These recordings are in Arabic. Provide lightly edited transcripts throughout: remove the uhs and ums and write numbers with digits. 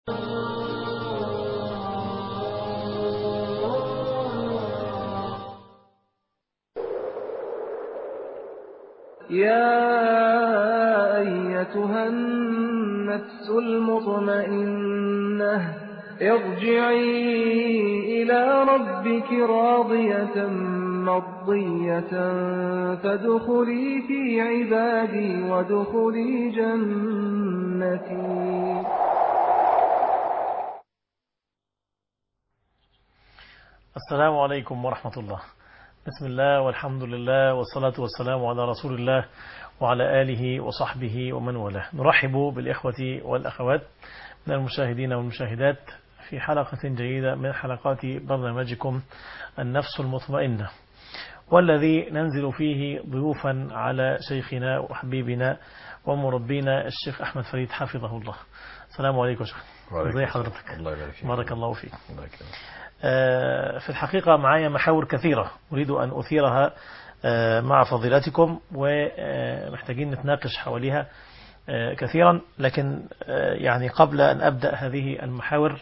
يا أيتها النفس المطمئنة ارجعي إلى ربك راضية مرضية فادخلي في عبادي وادخلي جنتي. السلام عليكم ورحمة الله. بسم الله والحمد لله والصلاة والسلام على رسول الله وعلى آله وصحبه ومن والاه. نرحب بالإخوة والأخوات من المشاهدين والمشاهدات في حلقة جديدة من حلقات برنامجكم النفس المطمئنة، والذي ننزل فيه ضيوفا على شيخنا وحبيبنا ومربينا الشيخ أحمد فريد حفظه الله. السلام عليكم شيخ. ازي حضرتك؟ الله يبارك فيك. بارك الله فيك. في الحقيقة معايا محاور كثيرة أريد أن أثيرها مع فضيلتكم، ومحتاجين نتناقش حواليها كثيرا، لكن يعني قبل أن أبدأ هذه المحاور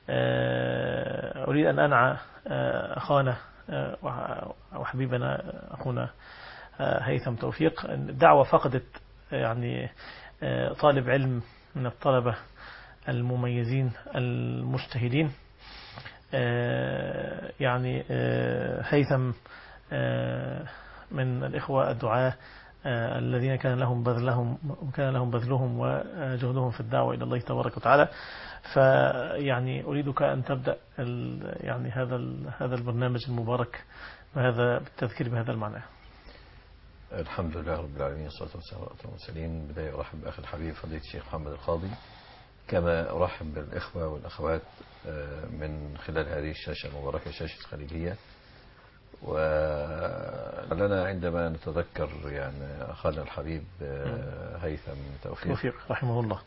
أريد أن أنعى أخانا وحبيبنا أخونا هيثم توفيق. الدعوة فقدت يعني طالب علم من الطلبة المميزين المجتهدين، يعني هيثم من الإخوة الدعاة الذين كان لهم بذلهم وجهدهم في الدعوة إلى الله تبارك وتعالى. فيعني أريدك أن تبدأ يعني هذا البرنامج المبارك وهذا بالتذكير بهذا المعنى. الحمد لله رب العالمين، والصلاة والسلام على المرسلين. بداية أرحب بأخي الحبيب فضيلة الشيخ محمد القاضي، كما أرحب بالإخوة والأخوات من خلال هذه الشاشة المباركة، شاشة خليجية. ولنا عندما نتذكر يعني أخانا الحبيب هيثم توفيق رحمه الله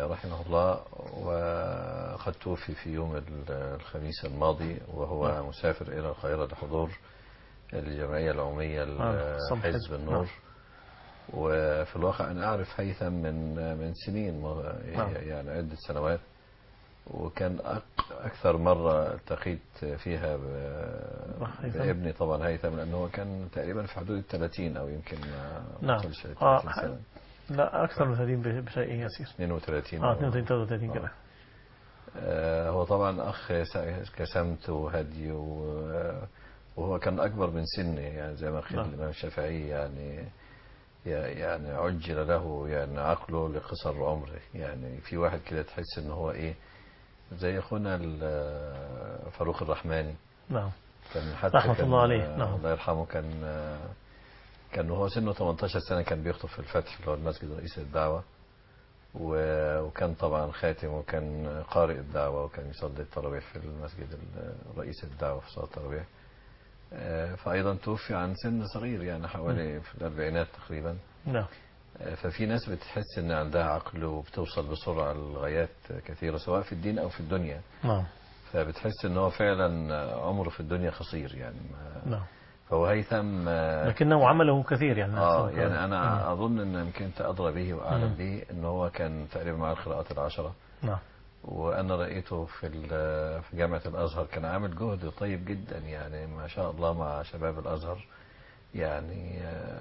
وقد توفي في يوم الخميس الماضي وهو مسافر إلى القاهرة لحضور الجمعية العمومية لحزب النور. وفي الواقع أنا أعرف هيثم من سنين، يعني عدة سنوات، وكان أكثر مرة التقيت فيها بابني طبعا هيثم، لأنه هو كان تقريبا في حدود 30 أو يمكن ما وصلش 30 سنة. لا أكثر من 30 بشيء يسير، 32 33 كده. هو طبعا أخ كسمت وهدي، وهو كان أكبر من سني، يعني زي ما قيل الإمام الشافعي يعني عجل له يعني عقله لقصر عمره. يعني في واحد كده تحس ان هو ايه زي اخونا فاروق الرحماني. نعم. كان حتى رحمة الله عليه. نعم. الله يرحمه. كان وهو سنه 18 سنة كان بيخطب في الفتح اللي هو المسجد رئيس الدعوة، وكان طبعا خاتم، وكان قارئ الدعوة، وكان يصلي التراويح في المسجد رئيس الدعوة في صلاة التراويح. فأيضا توفي عن سن صغير، يعني حوالي في الأربعينات تقريبا. نعم. ففي ناس بتحس ان عندها عقل وبتوصل بسرعة لغايات كثيرة سواء في الدين او في الدنيا. نعم. فبتحس ان هو فعلا عمره في الدنيا قصير يعني. نعم. فهو هيثم لكنه عمله كثير يعني. يعني انا اظن ان يمكن انت ادرى به واعلم به ان هو كان تقريبا مع القراءات العشرة. نعم. وانا رأيته في جامعة الازهر كان عامل جهد طيب جدا، يعني ما شاء الله مع شباب الازهر. يعني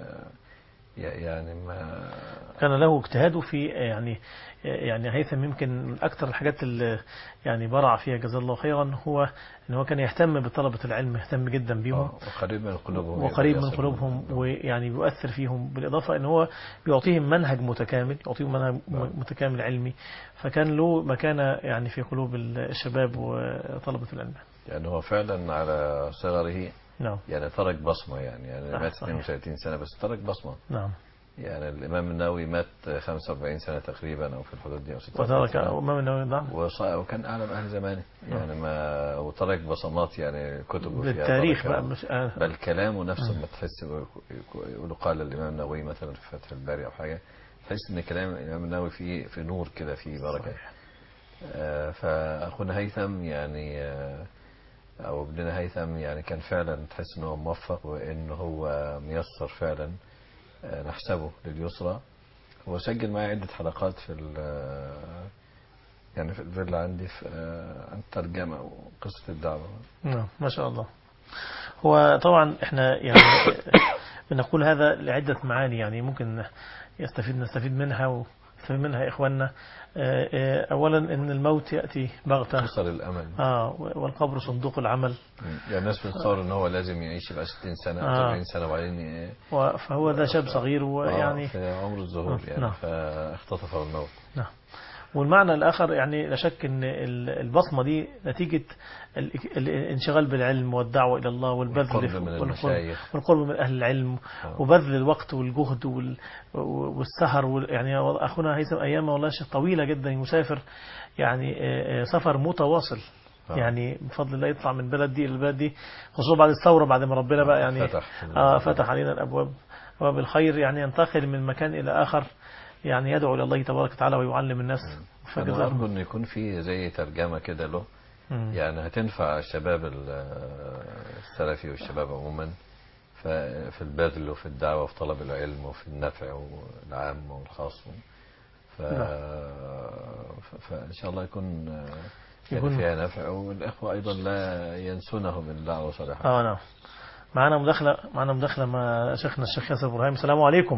ما كان له اجتهاده في يعني هيثم يمكن من أكثر الحاجات اللي يعني برع فيها جزاه الله خيرا هو أن هو كان يهتم بطلبة العلم، يهتم جدا بهم وقريب من قلوبهم ويعني بيؤثر فيهم، بالإضافة أن هو بيعطيهم منهج متكامل علمي، فكان له مكانة يعني في قلوب الشباب وطلبة العلم. يعني هو فعلا على صغره نعم. يعني ترك بصمة، يعني مات 32 سنة بس ترك بصمة. نعم. يعني الإمام النووي مات 45 سنة تقريبا أو في الحدود دي، أو 46 سنة. الإمام النووي نعم. وكان أعلم أهل زمانه، يعني ما وترك بصمات، يعني كتبه فيها بالتاريخ بقى مش بل كلامه نفسه ما تحس. يقولوا قال الإمام النووي مثلا في فتح الباري أو حاجة، تحس إن كلام الإمام النووي في نور كده، في بركة. فأخونا هيثم يعني أو ابننا هيثم يعني كان فعلا تحس إنه موفق، وإنه هو ميسر فعلا، نحسبه لليسرى. هو سجل معي عدة حلقات يعني في الفيلا عندي في الترجمة وقصة الدعوة. نعم ما شاء الله. هو طبعا احنا يعني بنقول هذا لعدة معاني، يعني ممكن نستفيد منها ويستفيد منها إخواننا. أولا إن الموت يأتي بغتة، قصر الأمل. والقبر صندوق العمل. يعني الناس بتصور إن هو لازم يعيش يبقى 60 سنة أو 70 سنة وبعدين فهو ده شاب صغير ويعني في عمر الظهور يعني. نعم. فاختطفه الموت. نعم. والمعنى الآخر يعني لا شك أن البصمة دي نتيجة الانشغال بالعلم والدعوة إلى الله والقرب من أهل العلم وبذل الوقت والجهد والسهر يعني أخونا هيثم أيام والله طويلة جدا يسافر، يعني سفر متواصل يعني بفضل الله يطلع من بلد دي إلى البلد دي، خصوصا بعد الثورة بعد ما ربنا بقى يعني فتح علينا الأبواب الخير، يعني ينتقل من مكان إلى آخر، يعني يدعو إلى الله تبارك وتعالى ويعلم الناس. أنا أرجو أن يكون في زي ترجمة كده له، يعني هتنفع الشباب السلفي والشباب عموما في البذل وفي الدعوة وفي طلب العلم وفي النفع والعام والخاص. فإن شاء الله يكون فيها نفع، والإخوة أيضا لا ينسونه من دعوة صالحة. نعم. معنا مداخلة مع شيخنا الشيخ ياسر إبراهيم. السلام عليكم.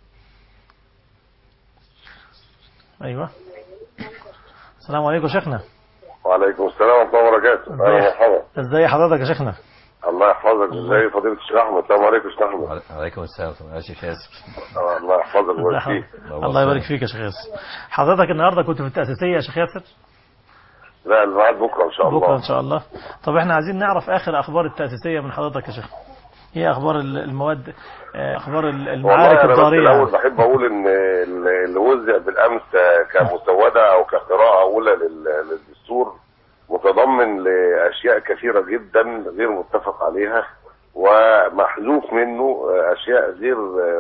أيوة السلام عليكم شيخنا. وعليكم السلام ورحمة الله وبركاته. مرحبا. ازي حضرتك يا شيخنا؟ الله يحفظك. ازي فضيلة الشيخ أحمد؟ السلام عليكم شيخ أحمد. وعليكم السلام يا شيخ ياسر. الله يحفظك ويبارك فيك. الله يبارك فيك يا شيخ ياسر. حضرتك النهارده كنت في التأسيسية يا شيخ ياسر؟ لا الميعاد بكرة إن شاء الله. بكرة إن شاء الله. طب احنا عايزين نعرف آخر أخبار التأسيسية من حضرتك يا شيخ. هي أخبار المواد، أخبار المعارك الضارية. الأول بحب أقول إن اللي وزع بالأمس كمسودة أو كقراءة أولى للدستور متضمن لأشياء كثيرة جدا غير متفق عليها، ومحذوف منه أشياء غير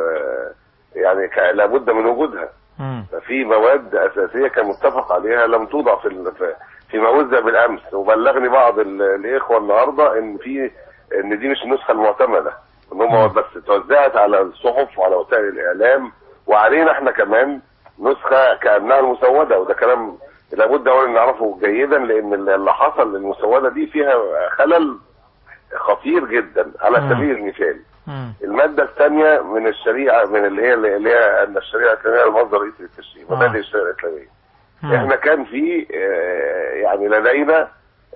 يعني لابد من وجودها. ففي مواد أساسية كان متفق عليها لم توضع في ما وزع بالأمس. وبلغني بعض الإخوة النهاردة إن دي مش النسخة المعتمدة، إن هم بس توزعت على الصحف وعلى وسائل الإعلام وعلينا إحنا كمان نسخة كأنها المسودة. وده كلام لابد أولا نعرفه جيدا، لأن اللي حصل للمسودة دي فيها خلل خطير جدا. على سبيل المثال المادة الثانية من الشريعة، من اللي هي أن الشريعة الإسلامية المصدر الرئيسي للتشريع، مبادئ الشريعة الإسلامية. إحنا كان في يعني لدينا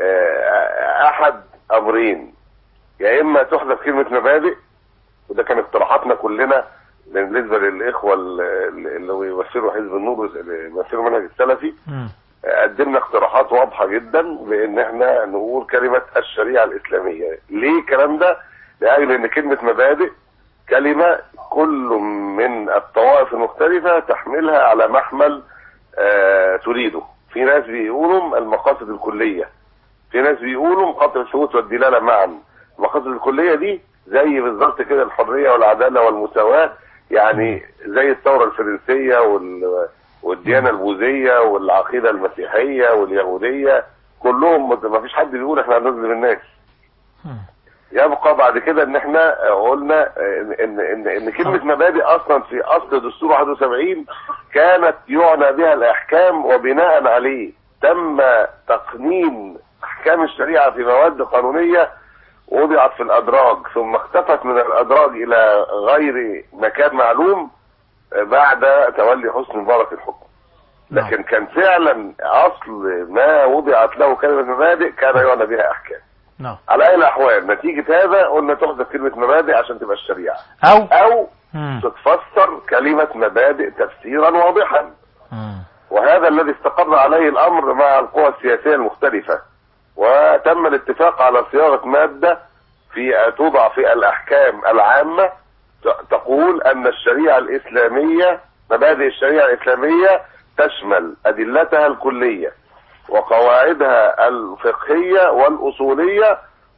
أحد أمرين، يا إما تحذف كلمة مبادئ، وده كان اقتراحاتنا كلنا بالنسبة للإخوة اللي يمثلوا حزب النور يمثلوا المنهج السلفي. قدمنا اقتراحات واضحة جدا بأن احنا نقول كلمة الشريعة الإسلامية. ليه الكلام ده؟ لأجل أن كلمة مبادئ كلمة كل من الطوائف المختلفة تحملها على محمل تريده. في ناس بيقولوا المقاصد الكلية، في ناس بيقولوا قطع الثبوت والدلالة معا. المقاصد الكلية دي زي بالظبط كده الحرية والعدالة والمساواة، يعني زي الثورة الفرنسية والديانة البوذية والعقيدة المسيحية واليهودية، كلهم ما فيش حد بيقول احنا هنظلم الناس. يبقى بعد كده ان احنا قلنا ان كلمة مبادئ اصلا في اصل دستور 71 كانت يعنى بها الاحكام، وبناء عليه تم تقنين احكام الشريعة في مواد قانونية وضعت في الادراج، ثم اختفت من الادراج الى غير مكان معلوم بعد تولي حسني مبارك الحكم. لكن كان فعلا اصل ما وضعت له كلمة مبادئ كان يعنى بها احكام. على اي الاحوال نتيجة هذا قلنا تحذف كلمة مبادئ عشان تبقى الشريعة، او تتفسر كلمة مبادئ تفسيرا واضحا. وهذا الذي استقر عليه الامر مع القوى السياسية المختلفة، وتم الاتفاق على صياغة مادة توضع في الاحكام العامة تقول ان الشريعة الاسلامية، مبادئ الشريعة الاسلامية تشمل ادلتها الكلية وقواعدها الفقهية والأصولية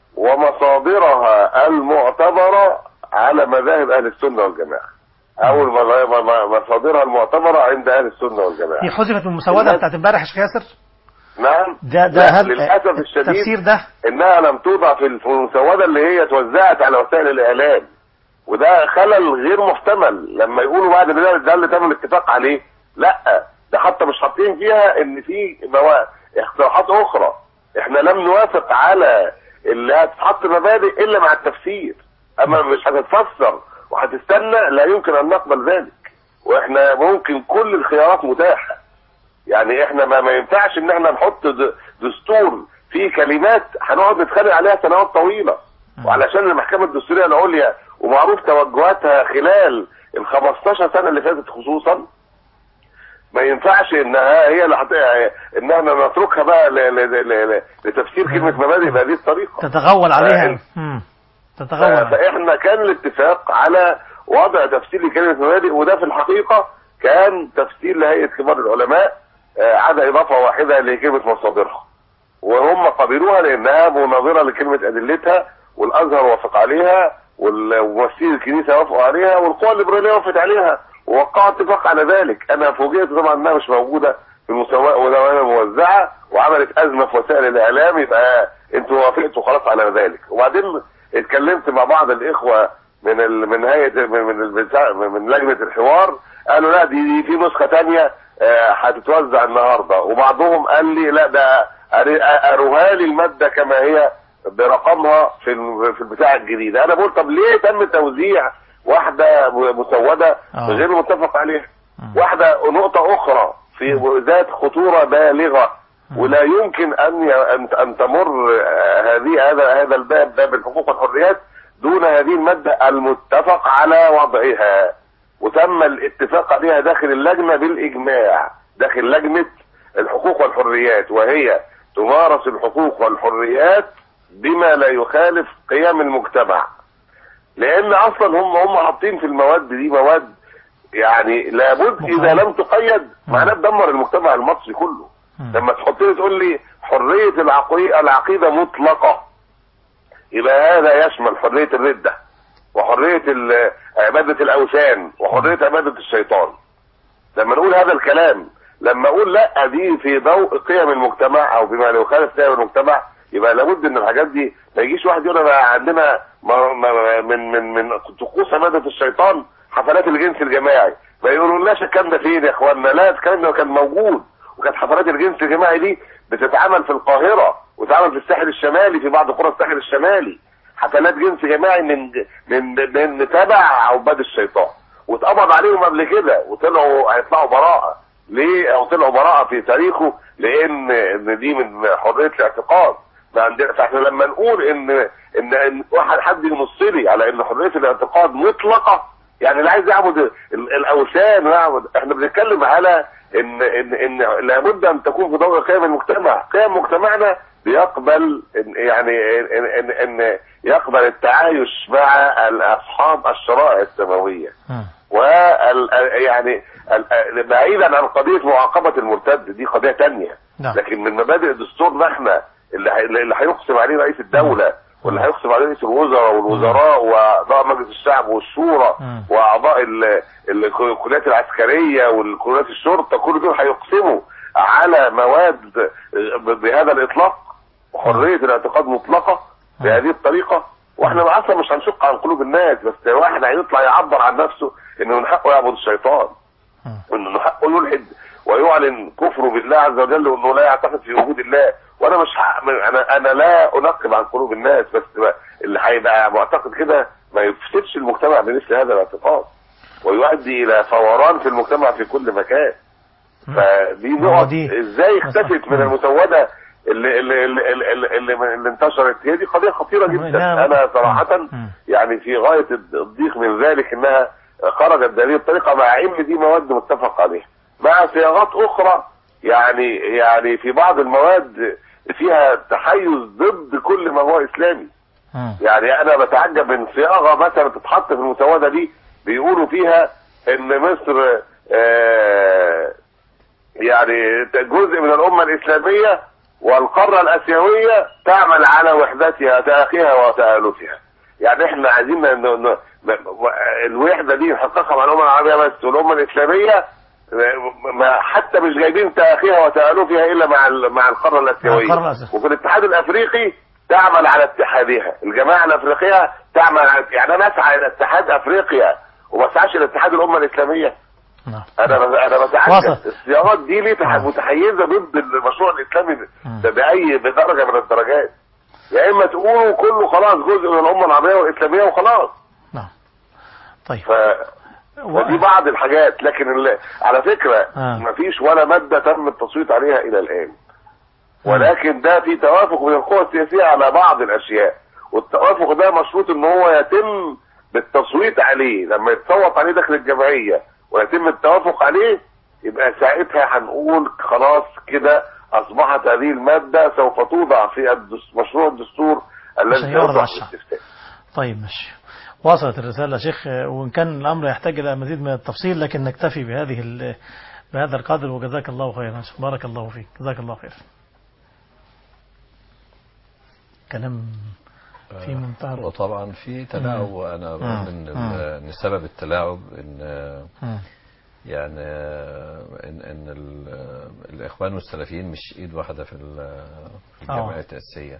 ومصادرها المعتبرة على مذاهب أهل السنة والجماعة، أو مصادرها المعتبرة عند أهل السنة والجماعة. هي حذفت من المسودة بتاعت امبارح يا شيخ ياسر؟ نعم. ده للأسف الشديد التفسير ده إنها لم توضع في المسودة اللي هي توزعت على وسائل الإعلام، وده خلل غير محتمل. لما يقولوا بعد ده اللي تم الاتفاق عليه، لا، ده حتى مش حاطين فيها ان في اقتراحات اخرى. احنا لم نوافق على اللي هتتحط مبادئ الا مع التفسير، اما مش هتتفسر وهتستنى لا يمكن ان نقبل ذلك. واحنا ممكن كل الخيارات متاحة، يعني احنا ما ينفعش ان احنا نحط دستور فيه كلمات هنقعد نتخانق عليها سنوات طويلة. وعلشان المحكمة الدستورية العليا ومعروف توجهاتها خلال ال 15 سنة اللي فاتت خصوصا، ما ينفعش انها هي اللي ان احنا نتركها بقى لتفسير كلمة مبادئ بهذه الطريقة تتغول عليها. فاحنا كان الاتفاق على وضع تفسير لكلمة مبادئ، وده في الحقيقة كان تفسير لهيئة كبار العلماء عدا إضافة واحدة لكلمة مصادرها، وهم قبلوها لأنها مناظرة لكلمة أدلتها، والأزهر وافق عليها، وممثلي الكنيسة وافقوا عليها، والقوى الليبرالية وافقت عليها، ووقعوا اتفاق على ذلك. أنا فوجئت طبعا أنها مش موجودة في المساواة ودوامة موزعة، وعملت أزمة في وسائل الإعلام. يبقى أنتوا وافقتوا خلاص على ذلك. وبعدين اتكلمت مع بعض الإخوة من هيئة من لجنة الحوار، قالوا لا دي في نسخة تانية هتتوزع النهاردة. وبعضهم قال لي لا ده اروها لي المادة كما هي برقمها في البتاع الجديد. انا بقول طب ليه تم توزيع واحدة مسودة غير متفق عليها؟ واحدة نقطة اخرى في ذات خطورة بالغة، ولا يمكن ان تمر هذا الباب، باب الحقوق والحريات، دون هذه المادة المتفق على وضعها، وتم الاتفاق عليها داخل اللجنة بالإجماع، داخل لجنة الحقوق والحريات، وهي تمارس الحقوق والحريات بما لا يخالف قيم المجتمع. لأن أصلا هم حاطين في المواد دي مواد يعني لابد إذا لم تقيد معناه تدمر المجتمع المصري كله. لما تحط لي تقول لي حرية العقيدة مطلقة، يبقى هذا يشمل حرية الردة وحرية عبادة الأوثان وحرية عبادة الشيطان. لما نقول هذا الكلام، لما أقول لا دي في ضوء قيم المجتمع أو بما لا يخالف قيم المجتمع، يبقى لابد ان الحاجات دي ما يجيش واحد يقول انا عندنا من طقوس عبادة الشيطان حفلات الجنس الجماعي. ما يقولولناش الكلام ده فين يا اخوانا؟ لا، الكلام ده كان موجود، وكانت حفلات الجنس الجماعي دي بتتعمل في القاهرة وتتعمل في الساحل الشمالي، في بعض قرى الساحل الشمالي، حفلات جنس جماعي من تبع عباد الشيطان، واتقبض عليهم قبل كده وطلعوا هيطلعوا براءة. ليه؟ او طلعوا براءة في تاريخه لان دي من حرية الاعتقاد. فاحنا لما نقول ان واحد حد ينصلي على ان حرية الاعتقاد مطلقة، يعني اللي عايز يعبد الاوثان ويعبد، احنا بنتكلم على ان لابد ان تكون في ضوء قيم المجتمع. قيم مجتمعنا بيقبل يعني ان يقبل التعايش مع اصحاب الشرائع السماويه، يعني بعيدا عن قضيه معاقبه المرتد، دي قضيه تانية. لكن من مبادئ دستورنا احنا اللي هيقسم عليه رئيس الدوله، واللي هيقسم عليه رئيس الوزراء والوزراء واعضاء مجلس الشعب والشورى واعضاء الكليات العسكريه والكليات الشرطه، كل دول هيقسموا على مواد بهذا الاطلاق، وحريه الاعتقاد مطلقه بهذه الطريقه. واحنا اصلا مش هنشق عن قلوب الناس، بس واحد هيطلع يعبر عن نفسه انه من حقه يعبد الشيطان، وانه من حقه يلحد ويعلن كفره بالله عز وجل، وانه لا يعتقد في وجود الله. وانا مش انا لا انقب عن قلوب الناس، بس اللي هيبقى معتقد كده ما يفسدش المجتمع بمثل هذا الاعتقاد، ويؤدي الى فوران في المجتمع في كل مكان. فدي نقط ازاي اختفت من المسودة اللي انتشرت. هي دي قضية خطيرة جدا. انا صراحة يعني في غاية الضيق من ذلك انها خرجت بهذه الطريقة، مع ان دي مواد متفق عليها مع صياغات اخرى. يعني في بعض المواد فيها تحيز ضد كل ما هو اسلامي. يعني انا بتعجب من صياغة مثلا تتحط في المسودة دي، بيقولوا فيها ان مصر يعني جزء من الامة الاسلامية والقارة الاسيوية تعمل على وحدتها تآخيها وتآلفها. يعني احنا عايزين الوحدة دي نحققها مع الامة العربية بس، والامة الاسلامية حتى مش جايبين تآخيها وتآلفها الا مع القارة الاسيوية. وفي الاتحاد الافريقي تعمل على اتحادها، الجماعة الافريقية تعمل على، يعني انا اسعى الى اتحاد افريقيا وما اسعاش الى اتحاد الامة الاسلامية. انا بتعجب الصياغات دي ليه متحيزه ضد المشروع الاسلامي باي بدرجه من الدرجات. يا اما تقولوا كله خلاص جزء من الامه العربيه والاسلاميه وخلاص. نعم. طيب. فدي بعض الحاجات، لكن على فكره مفيش ولا ماده تم التصويت عليها الى الان، ولكن ده في توافق من القوى السياسيه على بعض الاشياء، والتوافق ده مشروط ان هو يتم بالتصويت عليه. لما يتصوت عليه داخل الجمعيه ويتم التوافق عليه، يبقى ساعتها هنقول خلاص كده اصبحت هذه الماده سوف توضع في مشروع الدستور الذي يعرض على الشعب. طيب ماشي، وصلت الرساله يا شيخ، وان كان الامر يحتاج الى مزيد من التفصيل لكن نكتفي بهذا القدر، وجزاك الله خيرا. بارك الله فيك، جزاك الله خير. كلام في منتهى. وطبعا في تلاعب، وانا بقول ان سبب التلاعب ان يعني ان الاخوان والسلفيين مش ايد واحده في الجمعيه التاسيسيه،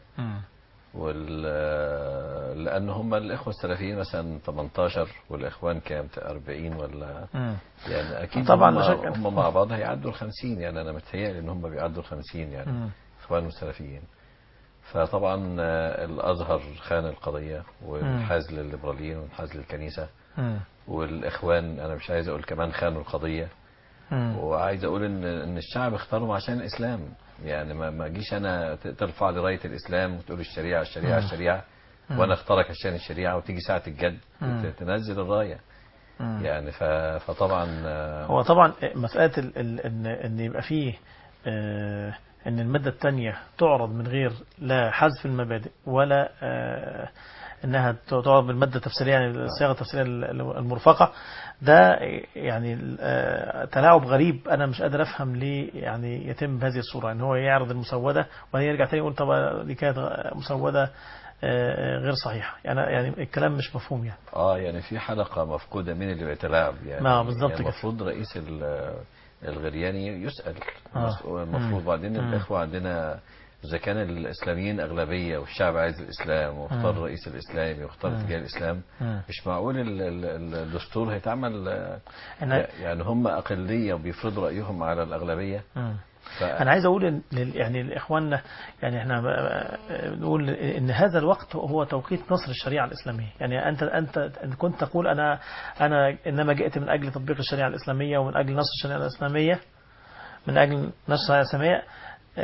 لان هم الاخوه السلفيين مثلا 18 والاخوان كام 40 ولا يعني اكيد طبعا هم مع بعض هيعدوا ال50. يعني انا متهيألي ان هم بيعدوا ال50 يعني اخوان والسلفيين. فطبعا الازهر خان القضيه وانحاز للليبراليين وانحاز للكنيسه، والاخوان انا مش عايز اقول كمان خانوا القضيه، وعايز اقول ان الشعب اختارهم عشان الاسلام. يعني ما اجيش انا ترفع لي رايه الاسلام وتقول الشريعه الشريعه الشريعه وانا اختارك عشان الشريعه، وتيجي ساعه الجد تنزل الرايه. يعني فطبعا هو طبعا مساله ان يبقى فيه ان الماده الثانيه تعرض من غير لا حذف المبادئ ولا انها تعرض بالماده التفسيريه، يعني الصياغه التفسيريه المرفقه، ده يعني تلاعب غريب. انا مش قادر افهم ليه يعني يتم بهذه الصوره، ان هو يعرض المسوده وبعدين يرجع تاني يقول طب دي كانت مسوده غير صحيحه. يعني الكلام مش مفهوم يعني. يعني في حلقه مفقوده، مين اللي بيتلاعب يعني؟ بالظبط يعني كده. المفروض رئيس الغرياني يسأل المفروض. بعدين الإخوة عندنا إذا كان الإسلاميين أغلبية والشعب عايز الإسلام واختار الرئيس الإسلامي واختار اتجاه الإسلام، مش معقول الدستور هيتعمل يعني هم أقلية وبيفرضوا رأيهم على الأغلبية. أنا عايز أقول يعني الإخواننا، يعني إحنا نقول إن هذا الوقت هو توقيت نصر الشريعة الإسلامية. يعني أنت كنت تقول أنا إنما جئت من أجل تطبيق الشريعة الإسلامية ومن أجل نصر الشريعة الإسلامية، من أجل نصر الشريعة الإسلامية.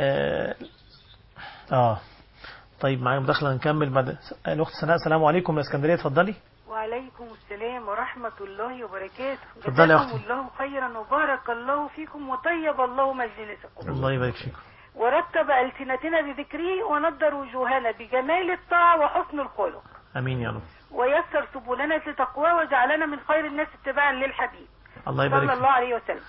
طيب معايا مداخلة، نكمل بعد الأخت سناء. السلام عليكم يا اسكندرية، اتفضلي. وعليكم السلام ورحمة الله وبركاته. اتفضلي يا أختي. جزاكم الله خيرا وبارك الله فيكم وطيب الله مجلسكم. الله يبارك فيكم. ورتب ألسنتنا بذكره ونضر وجوهنا بجمال الطاعة وحسن الخلق. امين يا رب. ويسر سبلنا لتقواه وجعلنا من خير الناس اتباعا للحبيب الله يبارك صلى الله عليه وسلم.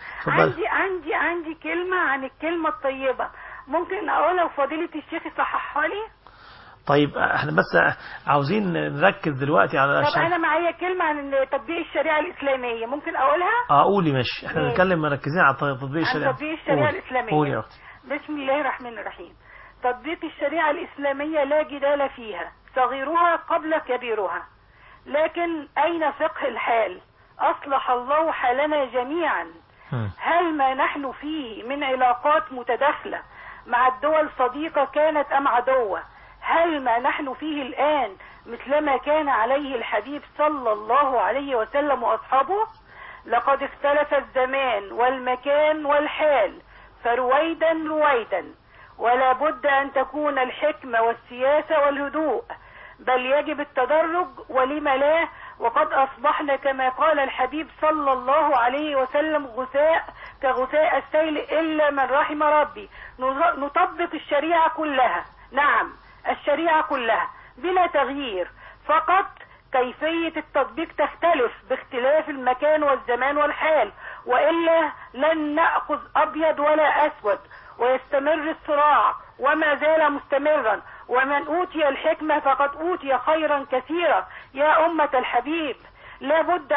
عندي كلمة عن الكلمة الطيبة، ممكن اقولها وفضيلة الشيخ يصححها لي؟ طيب احنا بس عاوزين نركز دلوقتي على طب انا معايا كلمة عن تطبيق الشريعة الاسلامية، ممكن اقولها؟ قولي ماشي. احنا بنتكلم مركزين على تطبيق الشريعة. تطبيق الشريعة الاسلامية. قولي يا اختي. بسم الله الرحمن الرحيم. تطبيق الشريعة الاسلامية لا جدال فيها، صغيرها قبل كبيرها، لكن اين فقه الحال؟ اصلح الله حالنا جميعا. هل ما نحن فيه من علاقات متداخلة مع الدول صديقة كانت ام عدوة؟ هل ما نحن فيه الآن مثلما كان عليه الحبيب صلى الله عليه وسلم وأصحابه؟ لقد اختلف الزمان والمكان والحال، فرويدا رويدا، ولا بد أن تكون الحكمة والسياسة والهدوء، بل يجب التدرج، ولم لا؟ وقد أصبحنا كما قال الحبيب صلى الله عليه وسلم غثاء كغثاء السيل إلا من رحم ربي. نطبق الشريعة كلها، نعم الشريعة كلها بلا تغيير، فقط كيفية التطبيق تختلف باختلاف المكان والزمان والحال، وإلا لن نأخذ أبيض ولا أسود، ويستمر الصراع وما زال مستمرا. ومن أوتي الحكمة فقد أوتي خيرا كثيرا. يا أمة الحبيب، لابد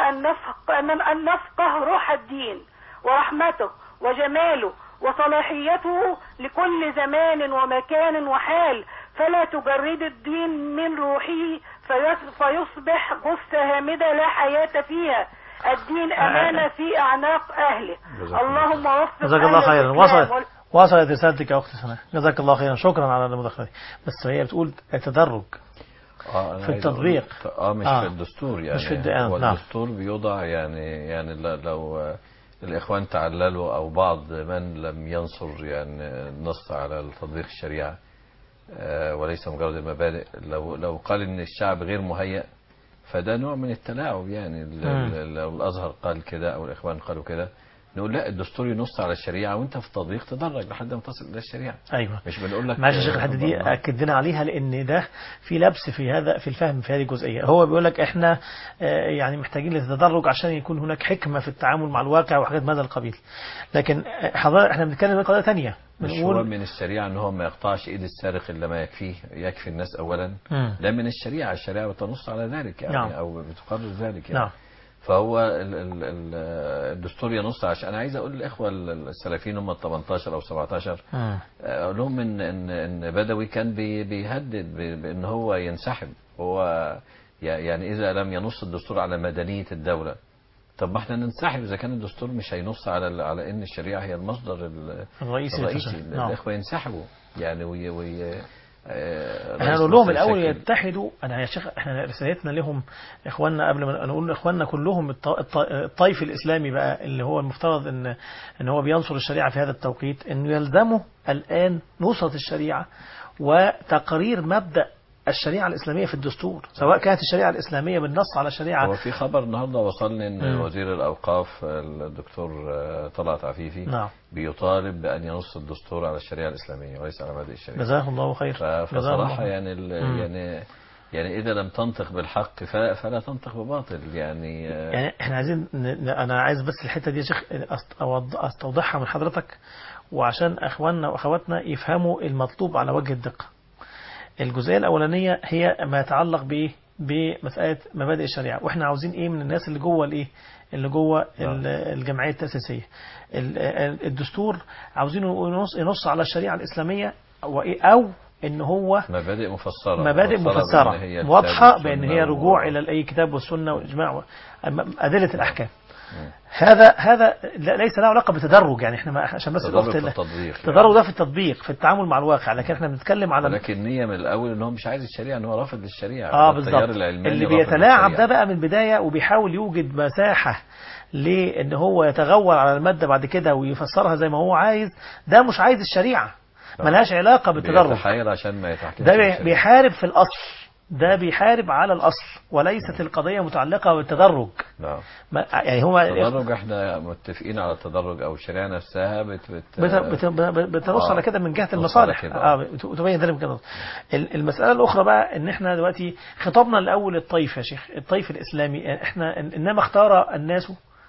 أن نفقه روح الدين ورحمته وجماله وصلاحيته لكل زمان ومكان وحال، فلا تجرد الدين من روحه فيصبح جثة هامدة لا حياة فيها. الدين أمانة في أعناق أهله. اللهم وفق جزاك الله خيرا. وصلت رسالتك يا أختي سناء، جزاك الله خيرا، شكرا على المداخلة. بس هي بتقول التدرج في التطبيق مش في الدستور، يعني مش في هو الدستور بيوضع يعني لو الإخوان تعللوا أو بعض من لم ينصر يعني النص على تطبيق الشريعة وليس مجرد المبادئ، لو قال إن الشعب غير مهيأ فده نوع من التلاعب. يعني لو الأزهر قال كده أو الإخوان قالوا كده نقول لا، الدستور ينص على الشريعة وانت في التطبيق تدرج لحد ما تصل الى الشريعة. ايوه، مش بنقول لك معلش يا شيخ، الحته دي اكدنا عليها لان ده في لبس في هذا في الفهم في هذه الجزئيه. هو بيقول لك احنا يعني محتاجين للتدرج عشان يكون هناك حكمه في التعامل مع الواقع وحاجات من هذا القبيل. لكن حضرتك احنا بنتكلم عن قضيه ثانيه، بنقول من الشريعة ان هو ما يقطعش ايد السارق الا ما يكفي الناس اولا. لا، من الشريعة بتنص على ذلك يعني. نعم. او بتقرر ذلك يعني. نعم. فهو الدستور ينص. عشان انا عايز اقول للاخوه السلفيين هم 18 او 17 اقول لهم ان بدوي كان بيهدد بان هو ينسحب. هو يعني اذا لم ينص الدستور على مدنيه الدوله، طب ما احنا ننسحب اذا كان الدستور مش هينص على ان الشريعه هي المصدر الرئيسي. الاخوه ينسحبوا يعني احنا نقول لهم الاول يتحدوا. انا يا شيخ احنا رسالتنا لهم اخواننا قبل ما نقول اخواننا كلهم الطيف الاسلامي بقى اللي هو المفترض ان هو بينصر الشريعه في هذا التوقيت، انه يلزمه الان نصرة الشريعه وتقرير مبدأ الشريعة الإسلامية في الدستور، سواء كانت الشريعة الإسلامية بالنص على الشريعة. هو في خبر النهارده وصلني ان وزير الأوقاف الدكتور طلعت عفيفي نعم. بيطالب بأن ينص الدستور على الشريعة الإسلامية وليس على مبادئ الشريعة. جزاه الله خير. فصراحة يعني إذا لم تنطق بالحق فلا تنطق بباطل يعني احنا عايزين أنا عايز بس الحتة دي يا شيخ أستوضحها من حضرتك، وعشان أخواننا وأخواتنا يفهموا المطلوب على وجه الدقة. الجزئية الأولانية هي ما يتعلق بمسألة مبادئ الشريعة، وإحنا عاوزين إيه من الناس اللي جوه اللي جوه الجمعية التأسيسية. الدستور عاوزينه ينص على الشريعة الإسلامية أو إن هو مبادئ مفسرة واضحة بأن هي رجوع إلى أي كتاب والسنة والإجماع أدلة الأحكام. هذا ليس له علاقه بتدرج، يعني احنا عشان بس التدرج ده في التطبيق في التعامل مع الواقع، لكن احنا بنتكلم على لكن النية من الاول ان هو مش عايز الشريعه، ان هو رافض للشريعه. بالظبط. اللي بيتلاعب ده بقى من البدايه وبيحاول يوجد مساحه لان هو يتغول على الماده بعد كده ويفسرها زي ما هو عايز، ده مش عايز الشريعه، ملهاش علاقه بالتدرج. بيتحايل عشان ما يتحكمش. ده بيحارب في الاصل، ده بيحارب على الأصل وليست القضية متعلقة بالتدرج. نعم. يعني هو التدرج احنا متفقين على التدرج او الشريعة نفسها بتنص على كده من جهة المصالح. تبين ذلك كده. المسألة الأخرى بقى ان احنا دلوقتي خطابنا الأول الطيف يا شيخ، الطيف الإسلامي. احنا انما اختار الناس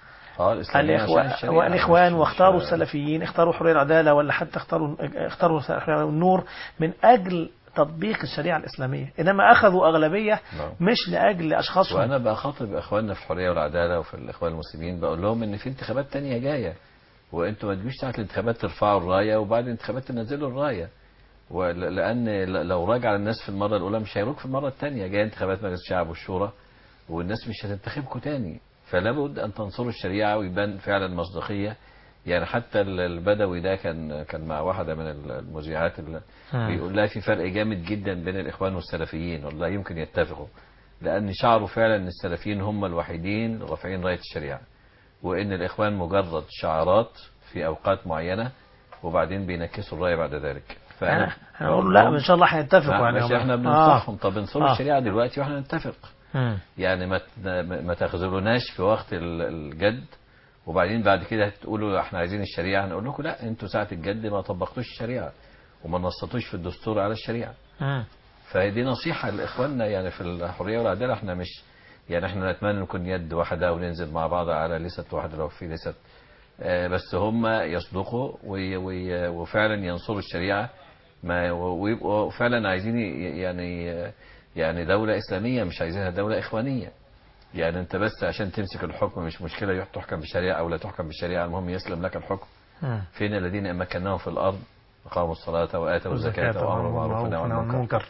الإخوان واختاروا السلفيين، اختاروا حرية العدالة، ولا حتى اختاروا النور من أجل تطبيق الشريعة الإسلامية، إنما أخذوا أغلبية مش لأجل أشخاصهم. وأنا بخاطب أخواننا في الحرية والعدالة وفي الإخوان المسلمين بقول لهم إن في انتخابات تانية جاية، وأنتوا ما تجوش ساعة الانتخابات ترفعوا الراية وبعد الانتخابات تنزلوا الراية، لأن لو راجع الناس في المرة الأولى مش هيروك في المرة الثانية. جاية انتخابات مجلس الشعب والشورى والناس مش هتنتخبكم تاني، فلا بد أن تنصروا الشريعة ويبان فعلا مصداقية. يعني حتى البدوي ده كان مع واحدة من المذيعات بيقول لها في فرق جامد جدا بين الإخوان والسلفيين، والله يمكن يتفقوا، لأن شعروا فعلا أن السلفيين هم الوحيدين رافعين راية الشريعة، وأن الإخوان مجرد شعارات في أوقات معينة وبعدين بينكسوا الراية بعد ذلك. فأنا هقول لا إن شاء الله هيتفقوا. مش احنا بننصحهم طب انصروا الشريعة دلوقتي واحنا نتفق. يعني ما تخذلوناش في وقت الجد وبعدين بعد كده تقولوا احنا عايزين الشريعة، هنقول لكم لا، انتوا ساعة الجد ما طبقتوش الشريعة وما نصتوش في الدستور على الشريعة. فدي نصيحة لإخواننا يعني في الحرية والعدالة. احنا مش يعني احنا نتمنى نكون يد واحدة وننزل مع بعض على ليست واحدة لو في ليست، بس هم يصدقوا وفعلا ينصروا الشريعة ويبقوا فعلا عايزين يعني دولة إسلامية، مش عايزينها دولة إخوانية. يعني انت بس عشان تمسك الحكم مش مشكلة تحكم بالشريعة او لا تحكم بالشريعة، المهم يسلم لك الحكم. فين الذين مكناهم في الارض اقاموا الصلاة واتوا الزكاة وامروا بالمعروف ونهوا عن المنكر.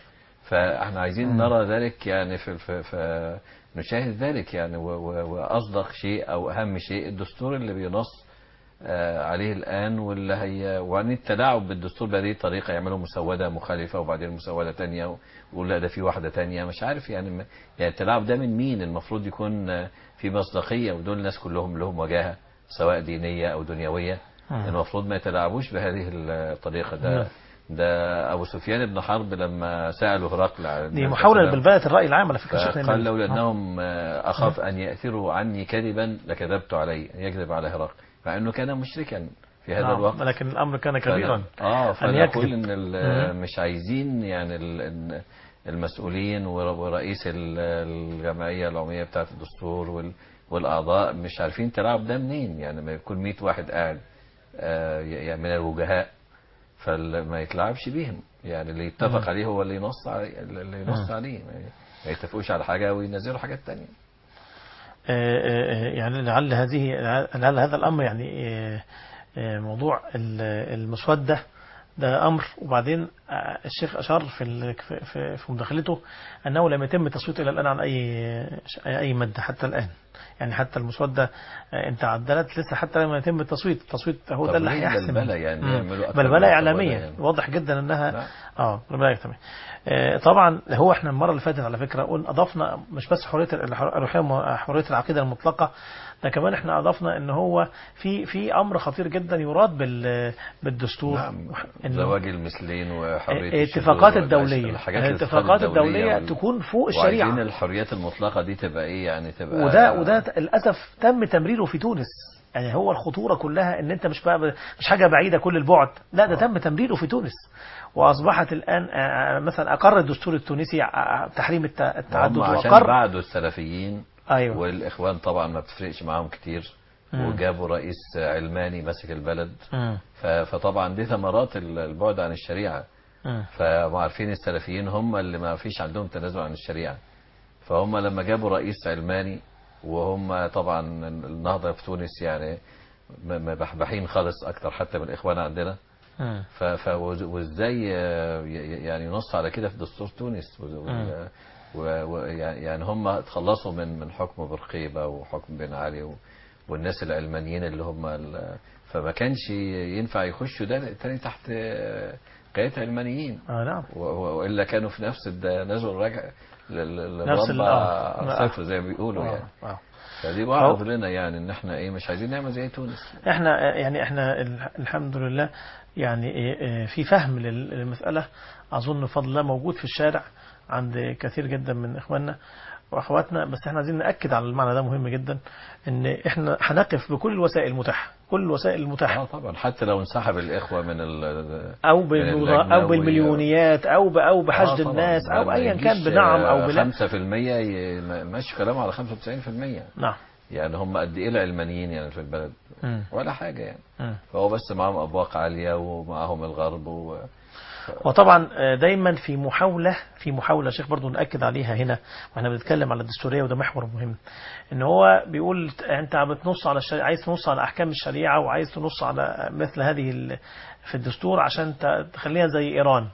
فاحنا عايزين نرى ذلك يعني في نشاهد ذلك يعني. واصدق شيء او اهم شيء الدستور اللي بينص عليه الآن، واللي هي وعن التلاعب بالدستور بهذه الطريقة، يعملوا مسودة مخالفة وبعدين مسودة تانية ويقول لا ده في واحدة تانية مش عارف يعني التلاعب ده من مين؟ المفروض يكون في مصداقية، ودول الناس كلهم لهم وجاهة سواء دينية أو دنيوية. المفروض ما يتلاعبوش بهذه الطريقة. ده أبو سفيان بن حرب لما سألوا هرقل دي محاولة لبلبلة الرأي العام على فكرة، قال لولا أنهم أخاف أن يأثروا عني كذبا لكذبت عليه، أن يكذب على هرقل، مع أنه كان مشركا في هذا الوقت، لكن الأمر كان كبيرا. فنقول إن مش عايزين يعني المسؤولين ورئيس الجمعية العمومية بتاعة الدستور والأعضاء مش عارفين تلعب ده منين. يعني ما يكون 100 واحد قاعد يعني من الوجهاء، فما يتلعبش بيهم. يعني اللي يتفق عليه هو اللي ينص عليه ما يتفقوش على حاجة وينزلوا حاجات تانية. يعني لعل هذا الأمر يعني موضوع المسودة ده أمر. وبعدين الشيخ أشار في مداخلته أنه لم يتم التصويت إلى الآن عن أي مادة حتى الآن. يعني حتى المسودة انت عدلت لسه حتى لما يتم التصويت هو ده اللي هيحسم. بلبلة إعلامية يعني. واضح جدا أنها بلبلة تمام. طبعا هو احنا المرة اللي فاتت على فكرة قلنا أضفنا مش بس حرية العقيدة المطلقة، ده كمان احنا أضفنا ان هو في أمر خطير جدا يراد بالدستور. نعم. زواج المثلين وحرية الاتفاقات الدولية. الاتفاقات الدولية تكون فوق الشريعة. وعايزين الحريات المطلقة دي تبقى ايه يعني تبقى وده للأسف تم تمريره في تونس. يعني هو الخطورة كلها ان انت مش حاجة بعيدة كل البعد، لا ده تم تمريره في تونس. وأصبحت الآن مثلا أقر الدستور التونسي تحريم التعدد، عشان بعدوا السلفيين. أيوة. والإخوان طبعا ما بتفرقش معاهم كتير. وجابوا رئيس علماني ماسك البلد. فطبعا دي ثمرات البعد عن الشريعة. فما عارفين السلفيين هم اللي ما فيش عندهم تنازل عن الشريعة، فهم لما جابوا رئيس علماني، وهم طبعا النهضة في تونس يعني مبحبحين خالص أكتر حتى من الإخوان عندنا. وازاي يعني ينص على كده في دستور تونس. يعني هم تخلصوا من حكم برقيبة وحكم بن علي والناس العلمانيين اللي هم فما كانش ينفع يخشوا ده تاني تحت قيادة علمانيين. نعم. وإلا كانوا في نفس النزل الراجع للمربع صفر زي ما بيقولوا يعني. فدي وعظ لنا يعني ان احنا مش عايزين نعمل زي تونس. احنا الحمد لله يعني في فهم للمسألة أظن بفضل الله موجود في الشارع عند كثير جدا من إخواننا وأخواتنا. بس احنا عايزين نأكد على المعنى ده مهم جدا، ان احنا هنقف بكل الوسائل المتاحة، كل الوسائل المتاحة. طبعا حتى لو انسحب الإخوة من أو بالمليونيات أو بحشد الناس أو أيا كان بنعم أو بلا 5% ماشي كلامه على 95%. نعم. يعني هم قد ايه العلمانيين يعني في البلد ولا حاجة يعني. فهو بس معهم أبواق عالية ومعهم الغرب وطبعا دايما في محاولة شيخ برضو نأكد عليها هنا واحنا بنتكلم على الدستورية، وده محور مهم، ان هو بيقول انت بتنص على عايز تنص على احكام الشريعة وعايز تنص على مثل هذه في الدستور عشان تخليها زي ايران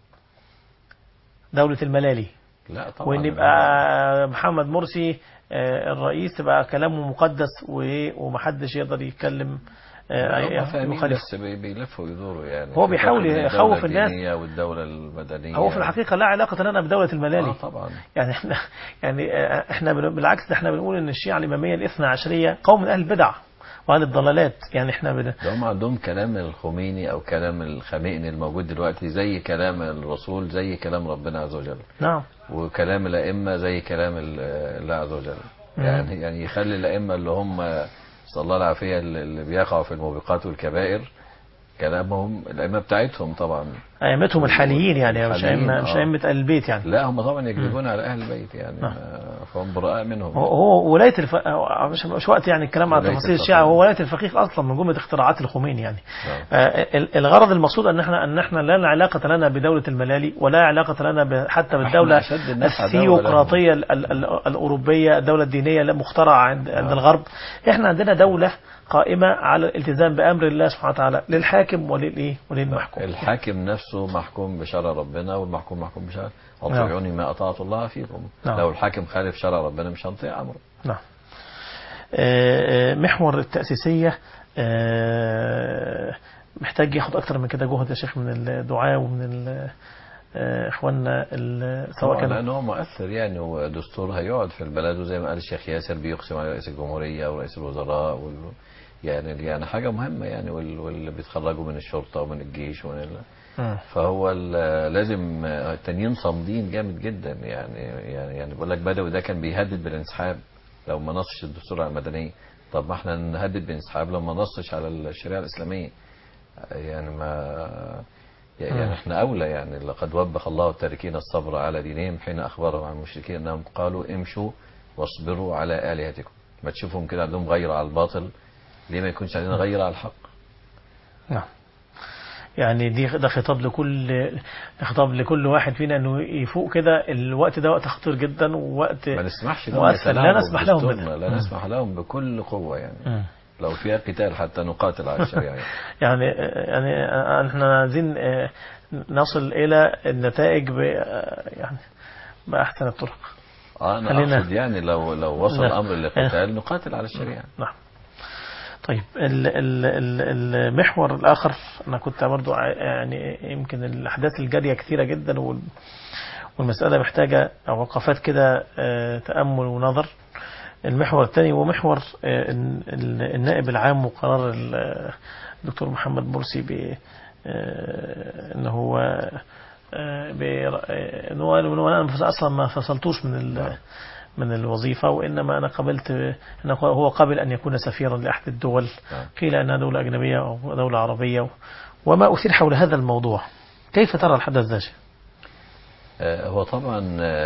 دولة الملالي. لا طبعا. وان يبقى محمد مرسي الرئيس تبقى كلامه مقدس ومحدش يقدر يتكلم مخالف. بس بيلفوا ويدوروا يعني. هو بيحاول يخوف الناس. والدولة المدنية هو في الحقيقة لا علاقة لنا بدولة الملالي. طبعا. يعني احنا بالعكس احنا بنقول ان الشيعة الإمامية الاثنى عشرية قوم من أهل البدع وأهل الضلالات. يعني احنا هم عندهم كلام الخميني أو كلام الخميني الموجود دلوقتي زي كلام الرسول زي كلام ربنا عز وجل. نعم. وكلام الأئمة زي كلام الله عز وجل. يعني يخلي الأئمة اللي هم صلى الله العافية اللي بيقعوا في الموبقات والكبائر كلامهم الأئمة بتاعتهم طبعا أئمتهم الحاليين يعني مش أئمة أهل البيت يعني. لا هم طبعا يكذبون على أهل البيت يعني. فهم براء منهم. هو ولاية مش وقت يعني الكلام على تفاصيل الشيعة. هو ولاية الفقيه أصلا من جملة اختراعات الخميني يعني. الغرض المقصود أن احنا لا علاقة لنا بدولة الملالي ولا علاقة لنا حتى بالدولة الثيوقراطية الأوروبية، الدولة الدينية مخترعة عند الغرب. احنا عندنا دولة قائمة على الالتزام بأمر الله سبحانه وتعالى للحاكم وللمحكوم. الحاكم نفسه نفسه محكوم بشرع ربنا، والمحكوم محكوم بشرع أطيعوني ما أطاعت الله فيكم. لو الحاكم خالف شرع ربنا مش هنطيع أمره. نعم. محور التأسيسية محتاج ياخد أكتر من كده جهد يا شيخ من الدعاء ومن إخواننا سواء كان لأنه مؤثر يعني، ودستور هيقعد في البلد، وزي ما قال الشيخ ياسر بيقسم على رئيس الجمهورية ورئيس الوزراء يعني حاجة مهمة يعني، واللي بيتخرجوا من الشرطة ومن الجيش فهو لازم التانيين صامدين جامد جدا يعني بقول لك بدوي ده كان بيهدد بالانسحاب لو ما نصش الدستور على المدنية. طب ما احنا نهدد بالانسحاب لو ما نصش على الشريعة الإسلامية يعني يعني احنا أولى يعني. لقد وبخ الله التاركين الصبر على دينهم حين أخبرهم عن المشركين أنهم قالوا امشوا واصبروا على آلهتكم. ما تشوفهم كده عندهم غير على الباطل، ليه ما يكونش عندنا غير على الحق؟ نعم. يعني ده خطاب لكل واحد فينا انه يفوق كده. الوقت ده وقت خطير جدا، ووقت ما نسمحش لهم، لا نسمح لهم لا نسمح لهم بكل قوة يعني. لو فيها قتال حتى نقاتل على الشريعة يعني احنا عايزين نصل الى النتائج يعني بأحسن الطرق. انا اقصد يعني لو وصل الامر للقتال نقاتل على الشريعة. نعم. طيب المحور الآخر أنا كنت برضو يعني يمكن الأحداث الجارية كثيرة جدا، والمسألة محتاجة وقفات كده تأمل ونظر. المحور الثاني هو محور النائب العام وقرار الدكتور محمد مرسي أنه هو أنا أصلا ما فصلتوش من الوظيفة، وإنما أنا قبلت أنه هو قبل أن يكون سفيرا لأحد الدول. قيل أنها دولة أجنبية أو دولة عربية، وما أثير حول هذا الموضوع. كيف ترى الحدث ذا؟ هو طبعا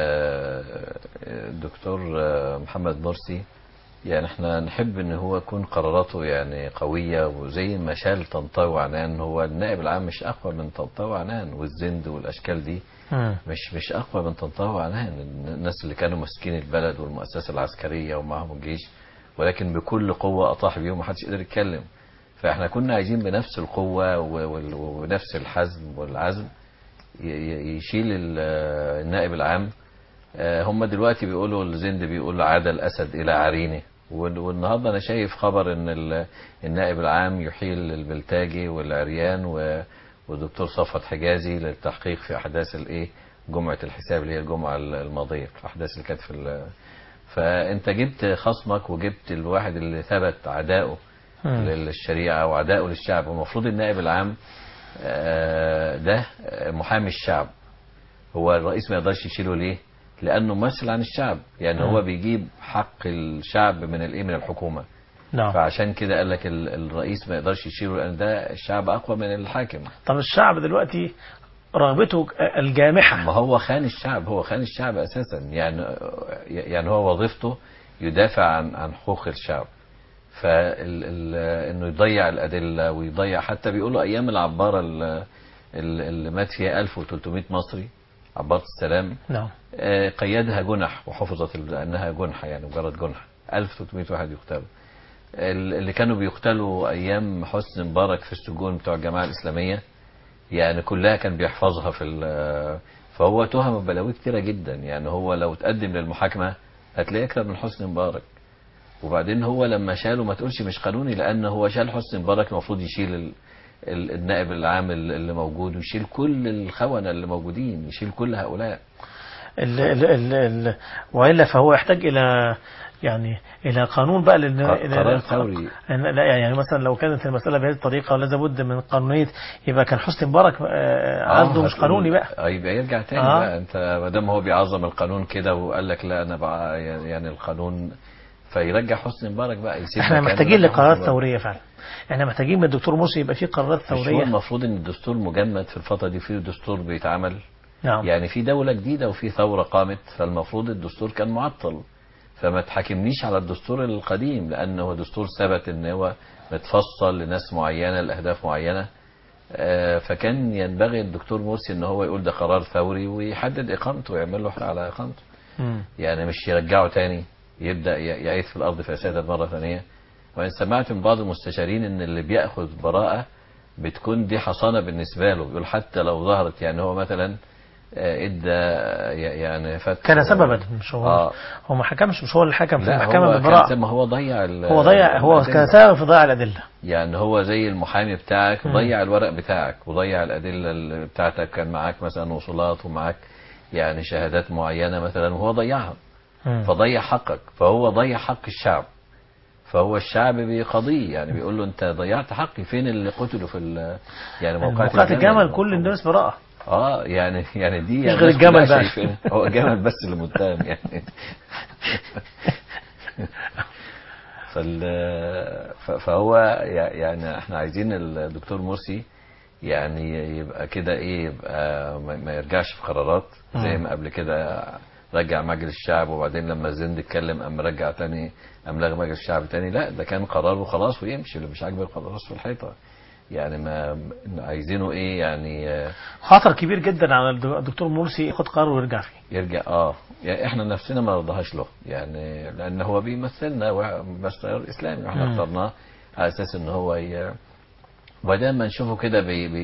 الدكتور محمد مرسي يعني احنا نحب ان هو يكون قراراته يعني قوية، وزي ما شال طنطاوي وعنان. هو النائب العام مش اقوى من طنطاوي وعنان، والزند والاشكال دي مش اقوى من طنطاوي وعنان. الناس اللي كانوا ماسكين البلد والمؤسسة العسكرية ومعهم الجيش، ولكن بكل قوة اطاح بيهم ومحدش قدر يتكلم. فاحنا كنا عايزين بنفس القوة ونفس الحزم والعزم يشيل النائب العام. هم دلوقتي بيقولوا الزند بيقول عاد الأسد إلى عرينه، والنهاردة أنا شايف خبر أن النائب العام يحيل البلتاجي والعريان والدكتور صفوت حجازي للتحقيق في أحداث جمعة الحساب اللي هي الجمعة الماضية، الأحداث اللي كانت فأنت جبت خصمك وجبت الواحد اللي ثبت عداؤه للشريعة وعداؤه للشعب. والمفروض النائب العام ده محامي الشعب. هو الرئيس ما يقدرش يشيله ليه؟ لأنه ممثل عن الشعب يعني. هو بيجيب حق الشعب من الحكومة. نعم. فعشان كده قال لك الرئيس ما يقدرش يشيله لأن ده الشعب أقوى من الحاكم. طب الشعب دلوقتي رغبته الجامحة. ما هو خان الشعب أساسا يعني هو وظيفته يدافع عن حقوق الشعب. فإنه يضيع الأدلة ويضيع، حتى بيقولوا أيام العبارة اللي مات فيها 1300 مصري، عبارة السلام. نعم. قيدها جنح وحفظت لأنها جنحة يعني مجرد جنحة. 1300 واحد يقتلوا. اللي كانوا بيقتلوا أيام حسني مبارك في السجون بتوع الجماعة الإسلامية يعني كلها كان بيحفظها فهو تهم بلاوي كتيرة جدا يعني. هو لو تقدم للمحاكمة هتلاقيه أكثر من حسني مبارك. وبعدين هو لما شاله ما تقولش مش قانوني، لأنه هو شال حسني مبارك المفروض يشيل النائب العام اللي موجود، ويشيل كل الخونة اللي موجودين، يشيل كل هؤلاء. وإلا فهو يحتاج إلى قانون بقى قرار ثوري. لا يعني مثلا لو كانت المسألة بهذه الطريقة ولا بد من قانونية، يبقى كان حسني مبارك عرضه مش قانوني بقى. يبقى يرجع تاني بقى. انت ما دام هو بيعظم القانون كده وقال لك لا انا بقى يعني القانون، فيرجع حسني مبارك بقى يسيب. احنا محتاجين لقرارات ثورية فعلا. احنا محتاجين من الدكتور مرسي يبقى فيه قرارات ثورية. هو المفروض ان الدستور مجمد في الفترة دي، فيه دستور بيتعمل. نعم. يعني في دولة جديدة وفي ثورة قامت، فالمفروض الدستور كان معطل. فما تحاكمنيش على الدستور القديم، لأنه دستور ثبت ان هو متفصل لناس معينة لأهداف معينة. فكان ينبغي الدكتور مرسي ان هو يقول ده قرار ثوري ويحدد إقامته ويعمل له حق على إقامته. يعني مش يرجعه تاني يبدأ يعيث في الأرض فسادا مرة ثانية. وإن سمعت من بعض المستشارين ان اللي بيأخذ براءة بتكون دي حصانة بالنسبة له. بيقول حتى لو ظهرت يعني هو مثلا ادى يعني كان سببا، مش هو هو ما حكمش، مش هو اللي حكم في المحكمة بالبراءة، ما هو ضيع هو كان سبب في ضياع الأدلة. يعني هو زي المحامي بتاعك ضيع الورق بتاعك وضيع الأدلة بتاعتك، كان معاك مثلا وصولات ومعاك يعني شهادات معينة مثلا وهو ضيعها، فضيع حقك، فهو ضيع حق الشعب، فهو الشعب بيقضيه يعني بيقول له انت ضيعت حقي. فين اللي قتلوا في يعني موقعة الجمل كل الناس براءة. يعني دي غير الجمل بقى هو الجمل بس اللي متهم يعني. فهو يعني احنا عايزين الدكتور مرسي يعني يبقى كده ايه، يبقى ما يرجعش في قرارات زي ما قبل كده رجع مجلس الشعب، وبعدين لما الزند اتكلم قام رجع تاني، قام لغى مجلس الشعب تاني. لا ده كان قرار وخلاص ويمشي، اللي مش عاجبه القرار في الحيطه. يعني ما عايزينه ايه يعني خطر كبير جدا على الدكتور مرسي ياخد قرار ويرجع فيه. يعني احنا نفسنا ما رضاهاش له يعني، لان هو بيمثلنا وبيمثل الاسلامي واحنا اخترناه على اساس ان هو وبعدين ما نشوفه كده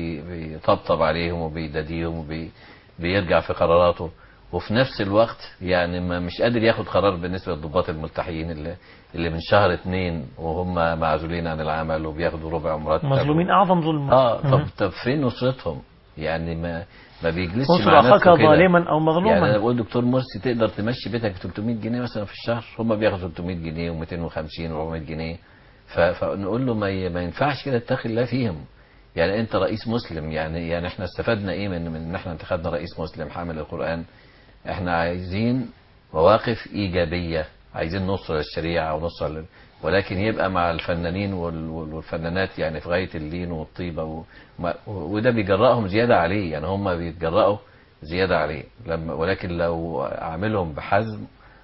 بيطبطب عليهم وبيداديهم وبيرجع في قراراته، وفي نفس الوقت يعني ما مش قادر ياخد قرار بالنسبه للضباط الملتحيين اللي من شهر 2 وهم معزولين عن العمل وبياخدوا ربع مرتب، مظلومين اعظم ظلم. طب فين نصرتهم يعني؟ ما بيجلسش نصر مع نفسه كده ظالما او مظلوما. يعني انا بقول دكتور مرسي تقدر تمشي بيتك ب 300 جنيه مثلا في الشهر، هم بياخدوا 300 جنيه و250 و400 جنيه، فنقول له ما ينفعش كده اتخذ الله فيهم. يعني انت رئيس مسلم، يعني احنا استفدنا ايه من ان احنا انتخبنا رئيس مسلم حامل القرآن؟ احنا عايزين مواقف ايجابية، عايزين نصر للشريعة ونصر ولكن يبقى مع الفنانين والفنانات يعني في غاية اللين والطيبة وده بيجرأهم زيادة عليه، يعني هم بيتجرأوا زيادة عليه ولكن لو عاملهم بحزم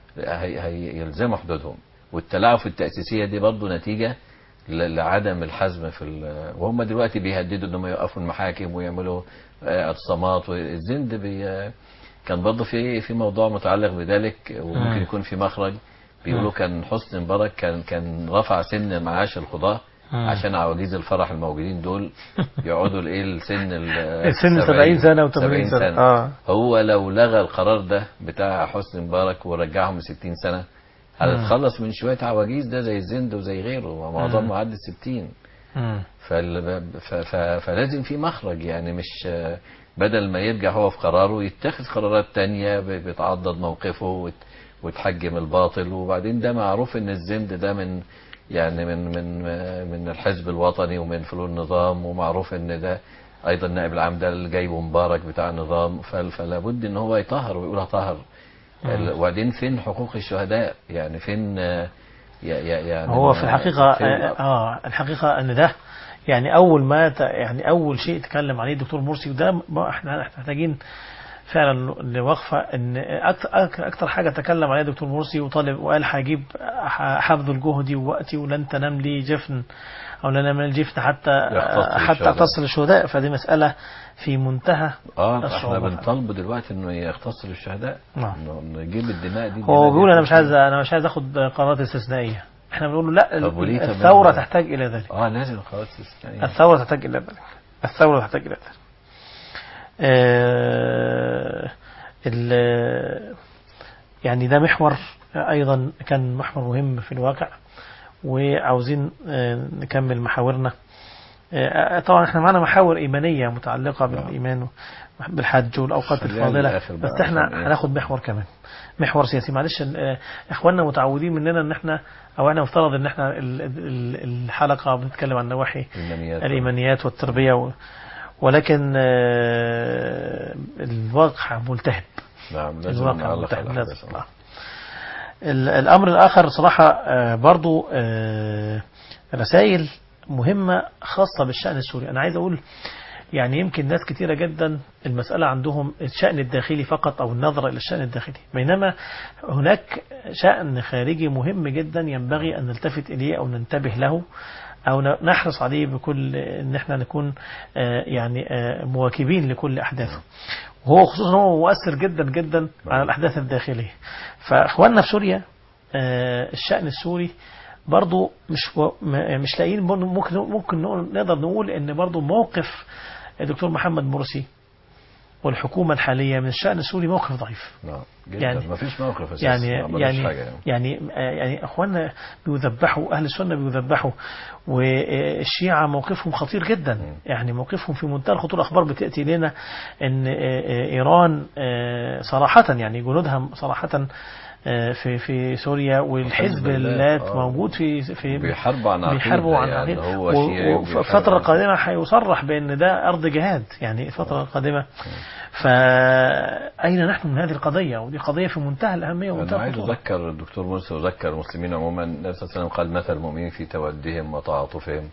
هيلزموا حدودهم. والتلاعب في التأسيسية دي برضو نتيجة لعدم الحزم وهم دلوقتي بيهددوا انهم يوقفوا المحاكم ويعملوا اعتصامات. والزند كان برضه في موضوع متعلق بذلك وممكن يكون في مخرج. بيقولوا كان حسني مبارك كان رفع سن معاش القضاة عشان عواجيز الفرح الموجودين دول يقعدوا السن 70 سنة و80 سنة. هو لو لغى القرار ده بتاع حسني مبارك ورجعهم ل 60 سنة هنتخلص من شوية عواجيز ده زي الزند وزي غيره ومعظم معدي 60. فلازم في مخرج يعني، مش بدل ما يرجع هو في قراره يتخذ قرارات تانية بتعضد موقفه وتحجم الباطل. وبعدين ده معروف ان الزند ده من الحزب الوطني ومن فلول النظام، ومعروف ان ده ايضا نائب العام ده اللي جايبه مبارك بتاع النظام، فلا بد ان هو يطهر ويقولها طهر. وبعدين فين حقوق الشهداء؟ يعني فين يعني هو في الحقيقة الحقيقة ان ده يعني اول شيء تكلم عليه الدكتور مرسي، وده احنا محتاجين فعلا لوقفة. ان اكتر حاجة تكلم عليها الدكتور مرسي وطالب وقال هجيب حبذل جهدي ووقتي ولن تنام لي جفن او لن انام لي جفن حتى اختص للشهداء. فدي مسألة في منتهى احنا بنطالب دلوقتي انه يختص للشهداء، انه يجيب الدماء دي. هو بيقول انا مش عايز اخد قرارات استثنائية. احنا بنقول له لا، الثورة تحتاج الى ذلك. لازم قرارات استثنائية. الثورة تحتاج الى ذلك. يعني ده محور أيضا كان محور مهم في الواقع، وعاوزين نكمل محاورنا. طبعا احنا معنا محاور إيمانية متعلقة بالإيمان بالحج والأوقات الفاضلة، بس احنا هناخد محور كمان، محور سياسي. معلش اخواننا متعودين مننا ان احنا او احنا مفترض ان احنا الحلقة بنتكلم عن نواحي الإيمانيات والتربية ولكن الواقع ملتهب. نعم لازم نعلق على الأحداث. الأمر الآخر صراحة برضو رسائل مهمة خاصة بالشأن السوري. أنا عايز أقول يعني يمكن ناس كتيرة جدا المسألة عندهم الشأن الداخلي فقط أو النظرة إلى الشأن الداخلي، بينما هناك شأن خارجي مهم جدا ينبغي أن نلتفت إليه أو ننتبه له أو نحرص عليه بكل إن احنا نكون يعني مواكبين لكل أحداثه، وهو خصوصا هو مؤثر جدا جدا على الأحداث الداخلية. فأخواننا في سوريا الشأن السوري برضو مش لاقيين. ممكن نقدر نقول ان برضو موقف الدكتور محمد مرسي والحكومة الحالية من الشأن السوري موقف ضعيف. يعني ما فيش موقف أساسي، يعني أخواننا بيذبحوا، أهل السنة بيذبحوا، والشيعة موقفهم خطير جدا. يعني موقفهم في منتهى الخطورة. أخبار بتأتي لنا أن إيران صراحة يعني جنودها صراحة في سوريا، والحزب اللات موجود في بيحاربوا عن عقيدة. وفي الفترة القادمة هيصرح بأن ده أرض جهاد، يعني الفترة القادمة. فأين نحن من هذه القضية؟ ودي قضية في منتهى الأهمية ومنتهى الخطورة. أنا عايز أذكر الدكتور مرسي وذكر المسلمين عموما، النبي صلى الله عليه وسلم قال مثل المؤمنين في تودهم وتعاطفهم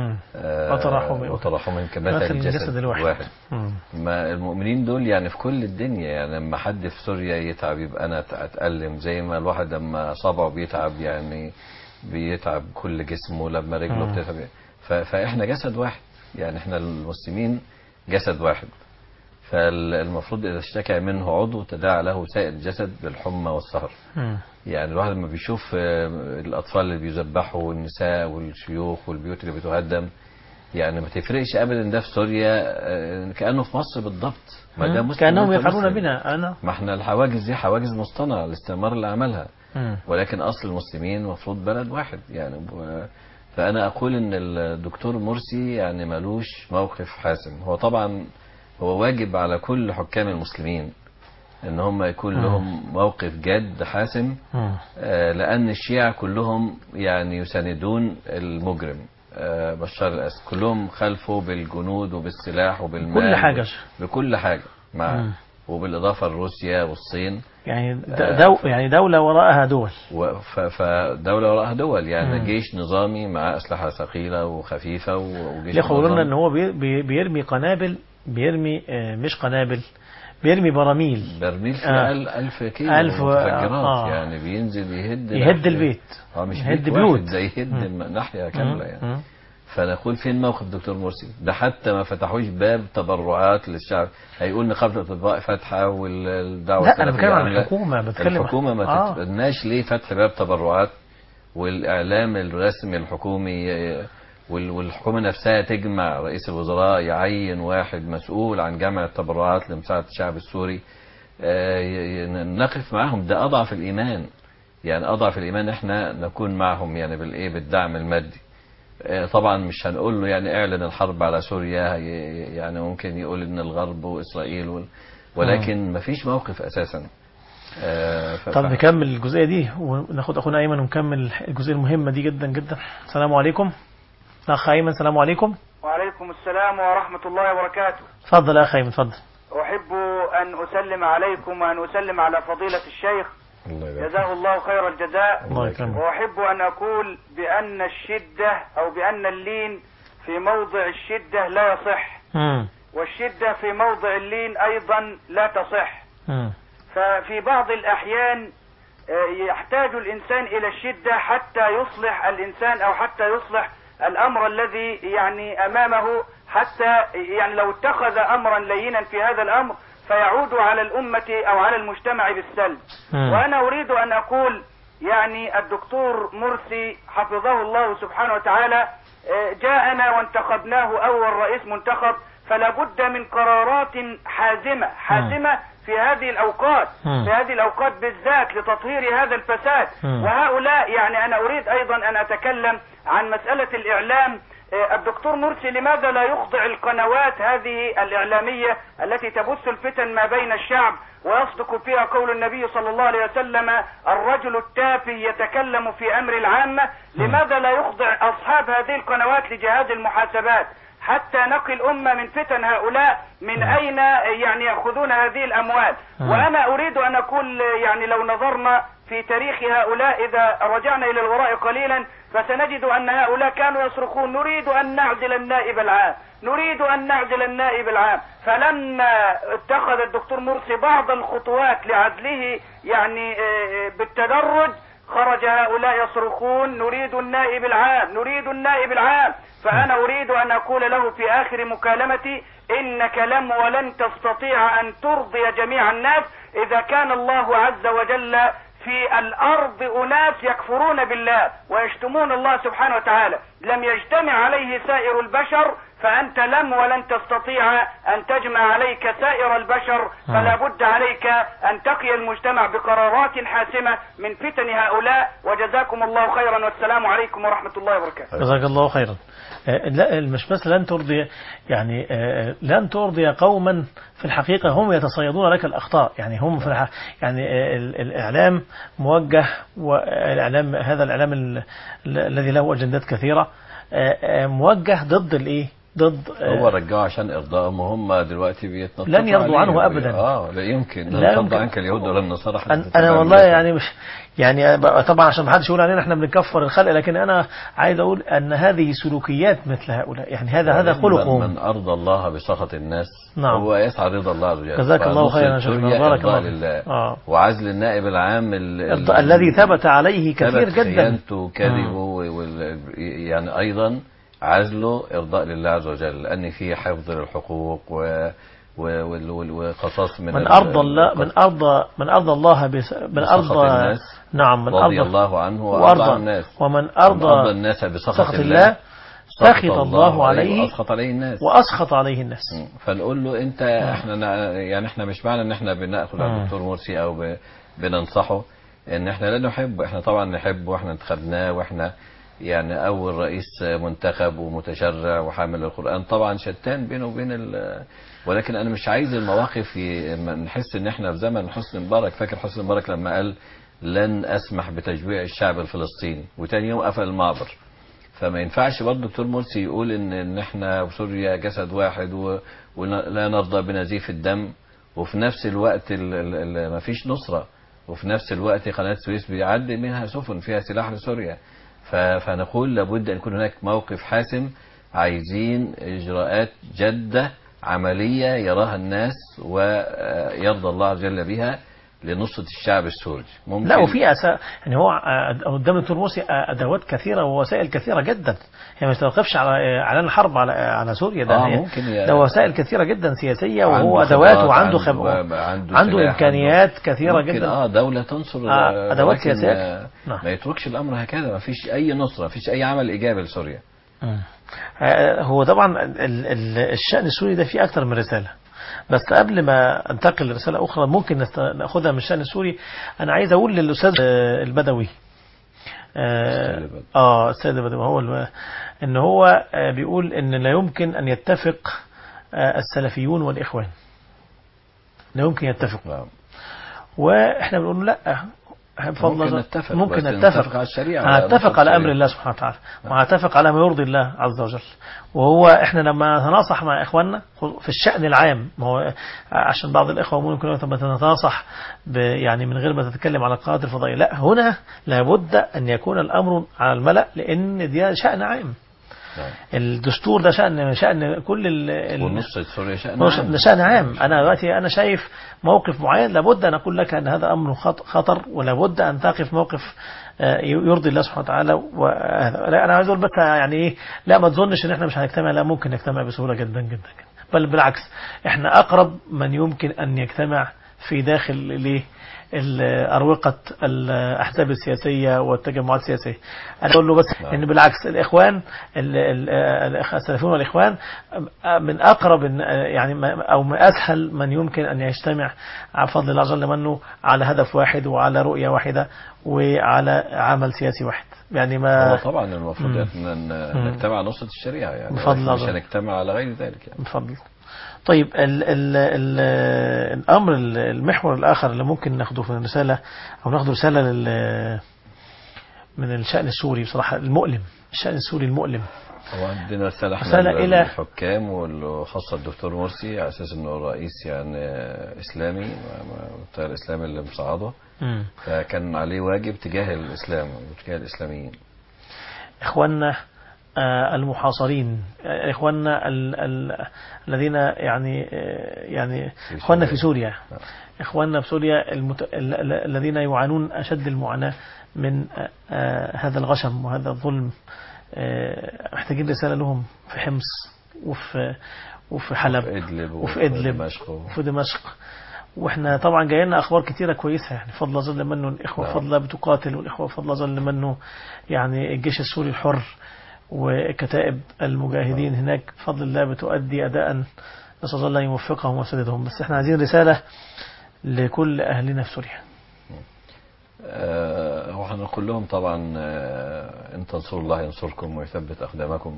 وتراحمهم كمثل الجسد الواحد. ما المؤمنين دول يعني في كل الدنيا، يعني لما حد في سوريا يتعب يبقى أنا أتألم، زي ما الواحد لما صبعه بيتعب يعني بيتعب كل جسمه، لما رجله بتتعب. فإحنا جسد واحد، يعني إحنا المسلمين جسد واحد. فالمفروض إذا اشتكى منه عضو تداعى له سائر الجسد بالحمى والسهر. يعني الواحد لما بيشوف الأطفال اللي بيذبحوا والنساء والشيوخ والبيوت اللي بتهدم، يعني ما تفرقش أبدا ده في سوريا كأنه في مصر بالضبط. ما ده مسلم كأنهم يفعلون بنا. ما احنا الحواجز دي حواجز مصطنعة الاستعمار اللي عملها، ولكن أصل المسلمين مفروض بلد واحد يعني. فأنا أقول إن الدكتور مرسي يعني ملوش موقف حاسم. هو طبعا هو واجب على كل حكام المسلمين ان هم يكون لهم موقف جاد حاسم، لان الشيعة كلهم يعني يساندون المجرم بشار الاسد، كلهم خلفه بالجنود وبالسلاح وبالمال، كل حاجة بكل حاجة معه، وبالاضافة لروسيا والصين. يعني دولة وراءها دول، فدولة وراءها دول، يعني جيش نظامي مع أسلحة ثقيلة وخفيفة وجيش يقولون ان هو بيرمي قنابل، بيرمي مش قنابل، بيرمي براميل في 1000 كيلو متفجرات. يعني بينزل يهد البيت، مش يهد بيوت، ده يهد ناحية كاملة يعني. فنقول فين موقف دكتور مرسي؟ ده حتى ما فتحوش باب تبرعات للشعب. هيقول نقابة الأطباء فاتحة والدعوة لا، أنا بتكلم عن الحكومة. ما تتبناش ليه فتح باب تبرعات، والإعلام الرسمي الحكومي والحكومة نفسها تجمع رئيس الوزراء، يعين واحد مسؤول عن جمع التبرعات لمساعدة الشعب السوري، نقف معهم. ده أضعف الإيمان، يعني أضعف الإيمان إحنا نكون معهم يعني بالدعم المادي. طبعا مش هنقول له يعني اعلن الحرب على سوريا، يعني ممكن يقول ان الغرب وإسرائيل ولكن مفيش موقف أساسا. طب نكمل الجزئية دي وناخد أخونا أيمن ونكمل الجزئية المهمة دي جدا جدا. السلام عليكم أخ أيمن. السلام عليكم. وعليكم السلام ورحمة الله وبركاته. تفضل يا أخ أيمن، تفضل. أحب أن أسلم عليكم وأن أسلم على فضيلة الشيخ، جزاه الله خير الجزاء. وأحب أن أقول بأن الشدة أو بأن اللين في موضع الشدة لا يصح، والشدة في موضع اللين أيضا لا تصح. ففي بعض الأحيان يحتاج الإنسان إلى الشدة حتى يصلح الإنسان أو حتى يصلح الأمر الذي يعني أمامه، حتى يعني لو اتخذ أمرا لينا في هذا الأمر فيعود على الأمة أو على المجتمع بالسلب. وأنا أريد أن أقول يعني الدكتور مرسي حفظه الله سبحانه وتعالى جاءنا وانتخبناه أول رئيس منتخب، فلا بد من قرارات حازمة في هذه الأوقات بالذات لتطهير هذا الفساد. وهؤلاء يعني أنا أريد أيضا أن أتكلم عن مسألة الإعلام. الدكتور مرسي لماذا لا يخضع القنوات هذه الإعلامية التي تبث الفتن ما بين الشعب ويصدق فيها قول النبي صلى الله عليه وسلم الرجل التافه يتكلم في أمر العامة؟ لماذا لا يخضع أصحاب هذه القنوات لجهاز المحاسبات حتى نقي الأمة من فتن هؤلاء؟ من أين يعني يأخذون هذه الأموال؟ وأنا أريد أن أقول يعني لو نظرنا في تاريخ هؤلاء إذا رجعنا إلى الوراء قليلا فسنجد أن هؤلاء كانوا يصرخون نريد أن نعدل النائب العام، نريد أن نعدل النائب العام. فلما اتخذ الدكتور مرسي بعض الخطوات لعدله يعني بالتدرج خرج هؤلاء يصرخون نريد النائب العام، نريد النائب العام. فأنا أريد أن أقول له في آخر مكالمتي إنك لم ولن تستطيع أن ترضي جميع الناس إذا كان الله عز وجل في الأرض أناس يكفرون بالله ويشتمون الله سبحانه وتعالى لم يجتمع عليه سائر البشر، فأنت لم ولن تستطيع أن تجمع عليك سائر البشر، فلا بد عليك أن تقي المجتمع بقرارات حاسمة من فتن هؤلاء. وجزاكم الله خيرا، والسلام عليكم ورحمة الله وبركاته. جزاك الله خيرا. لا مش بس لن ترضي، يعني لن ترضي قوما في الحقيقة هم يتصيدون لك الأخطاء، يعني هم في يعني الإعلام موجه، والإعلام هذا الإعلام الذي له أجندات كثيرة موجه ضد الإيه، ضد هو رجعوا عشان إرضائهم، وهم دلوقتي بيتنططوا لن يرضوا عنه أبدا. لا يمكن لا يرضى عنك اليهود ولا النصارى. أنا والله يعني مش يعني طبعا عشان ما حدش يقول علينا احنا بنكفر الخلق، لكن أنا عايز أقول أن هذه سلوكيات مثل هؤلاء، يعني هذا خلقهم. من أرضى الله بسخط الناس نعم. هو يسعى رضا الله عز وجل. جزاك الله خيرا يا شيخنا، بارك الله. وعزل النائب العام الذي ثبت عليه كثير جدا خيانته وكذبه، يعني أيضا عزله إرضاء لله عز وجل، لأن فيه حفظ للحقوق وقصاص من أرضى الله، من أرضى الله من أرضى الناس. نعم، من رضي الله عنه وأرضى الناس. ومن أرضى الناس بسخط الله سخط الله عليه وأسخط عليه الناس. فنقول له أنت احنا مش معنى ان احنا بنأخذ على الدكتور مرسي أو بننصحه ان احنا لا نحبه. احنا طبعا نحبه، واحنا انتخبناه، واحنا يعني أول رئيس منتخب ومتشرع وحامل القرآن، طبعا شتان بينه وبين ولكن أنا مش عايز المواقف نحس إن إحنا في زمن حسني مبارك. فاكر حسني مبارك لما قال لن أسمح بتجويع الشعب الفلسطيني، وتاني يوم قفل المعبر. فما ينفعش برضه دكتور مرسي يقول إن إحنا وسوريا جسد واحد ولا نرضى بنزيف الدم، وفي نفس الوقت ما فيش نصرة، وفي نفس الوقت قناة السويس بيعدي منها سفن فيها سلاح لسوريا. فنقول لابد أن يكون هناك موقف حاسم، عايزين إجراءات جادة عملية يراها الناس ويرضى الله عز وجل بها لنصرة الشعب السوري. ممكن لا، وفي يعني هو قدام الدكتور مرسي أدوات كثيرة ووسائل كثيرة جدا، هي ما تتوقفش على إعلان الحرب على سوريا. ده وسائل كثيرة جدا سياسية، وهو أدوات وعنده عنده إمكانيات كثيرة جدا. دولة تنصر أدوات سياسية. ما يتركش الأمر هكذا، ما فيش أي نصرة، ما فيش أي عمل إيجابي لسوريا. هو طبعا الشأن السوري ده فيه أكثر من رسالة، بس قبل ما انتقل لرسالة أخرى ممكن ناخدها من الشأن السوري. أنا عايز أقول للأستاذ البدوي السيد البدوي هو إن هو بيقول إن لا يمكن أن يتفق السلفيون والإخوان، لا يمكن يتفق. وإحنا بنقول لا، ممكن نتفق على الشريعة، نتفق على أمر الله سبحانه وتعالى، ونتفق على ما يرضي الله عز وجل. وهو احنا لما نتناصح مع إخواننا في الشأن العام، ما هو عشان بعض الإخوة ممكن تتناصح يعني من غير ما تتكلم على القنوات الفضائية، لا، هنا لابد أن يكون الأمر على الملأ، لأن دي شأن عام. الدستور ده شأن كل والنص السوري شأن عام. أنا دلوقتي أنا شايف موقف معين، لابد أن أقول لك أن هذا أمر خطر، ولابد أن تقف موقف يرضي الله سبحانه وتعالى. أنا عايز أقول بس يعني إيه، لا ما تظنش إن إحنا مش هنجتمع، لا ممكن نجتمع بسهولة جدا جدا، بل بالعكس إحنا أقرب من يمكن أن يجتمع في داخل أروقة الأحزاب السياسية والتجمعات السياسية. أنا أقول له بس إن بالعكس الإخوان السلفيون والإخوان من أقرب يعني أو من أسهل من يمكن أن يجتمع على فضل الله جل منه على هدف واحد وعلى رؤية واحدة وعلى عمل سياسي واحد. يعني ما هو طبعا المفروض أن نجتمع على نصرة الشريعة، يعني مش هنجتمع على غير ذلك يعني. بفضل. طيب الأمر المحور الآخر اللي ممكن ناخده في الرسالة، أو ناخده رسالة من الشأن السوري بصراحة المؤلم، الشأن السوري المؤلم. هو عندنا رسالة إلى الحكام وخاصة الدكتور مرسي على أساس أنه رئيس يعني إسلامي، التيار الإسلامي اللي مصعده، فكان عليه واجب تجاه الإسلام وتجاه الإسلاميين. إخواننا المحاصرين، إخواننا الذين يعني إخواننا في سوريا، إخواننا في سوريا الذين يعانون أشد المعاناة من هذا الغشم وهذا الظلم، محتاجين رسالة لهم في حمص وفي حلب وفي إدلب وفي دمشق واحنا طبعا جاينا اخبار كتيره كويسه، يعني فضل ظل منه الاخوه فضل بتقاتل، والاخوه فضل ظل منه يعني الجيش السوري الحر وكتائب المجاهدين هناك بفضل الله بتؤدي اداء، نسال الله ان يوفقهم ويسددهم. بس احنا عايزين رساله لكل اهلنا في سوريا. وإحنا نقول لهم طبعا إن تنصروا الله ينصركم ويثبت أقدامكم،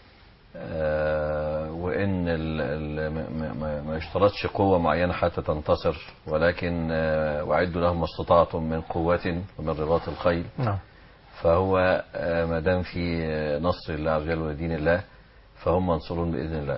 وإن ما يشترطش قوة معينة حتى تنتصر، ولكن وأعدوا لهم ما استطعتم من قوة ومن رباط الخيل. فهو ما دام في نصر الله عز وجل ودين الله فهم منصورون بإذن الله.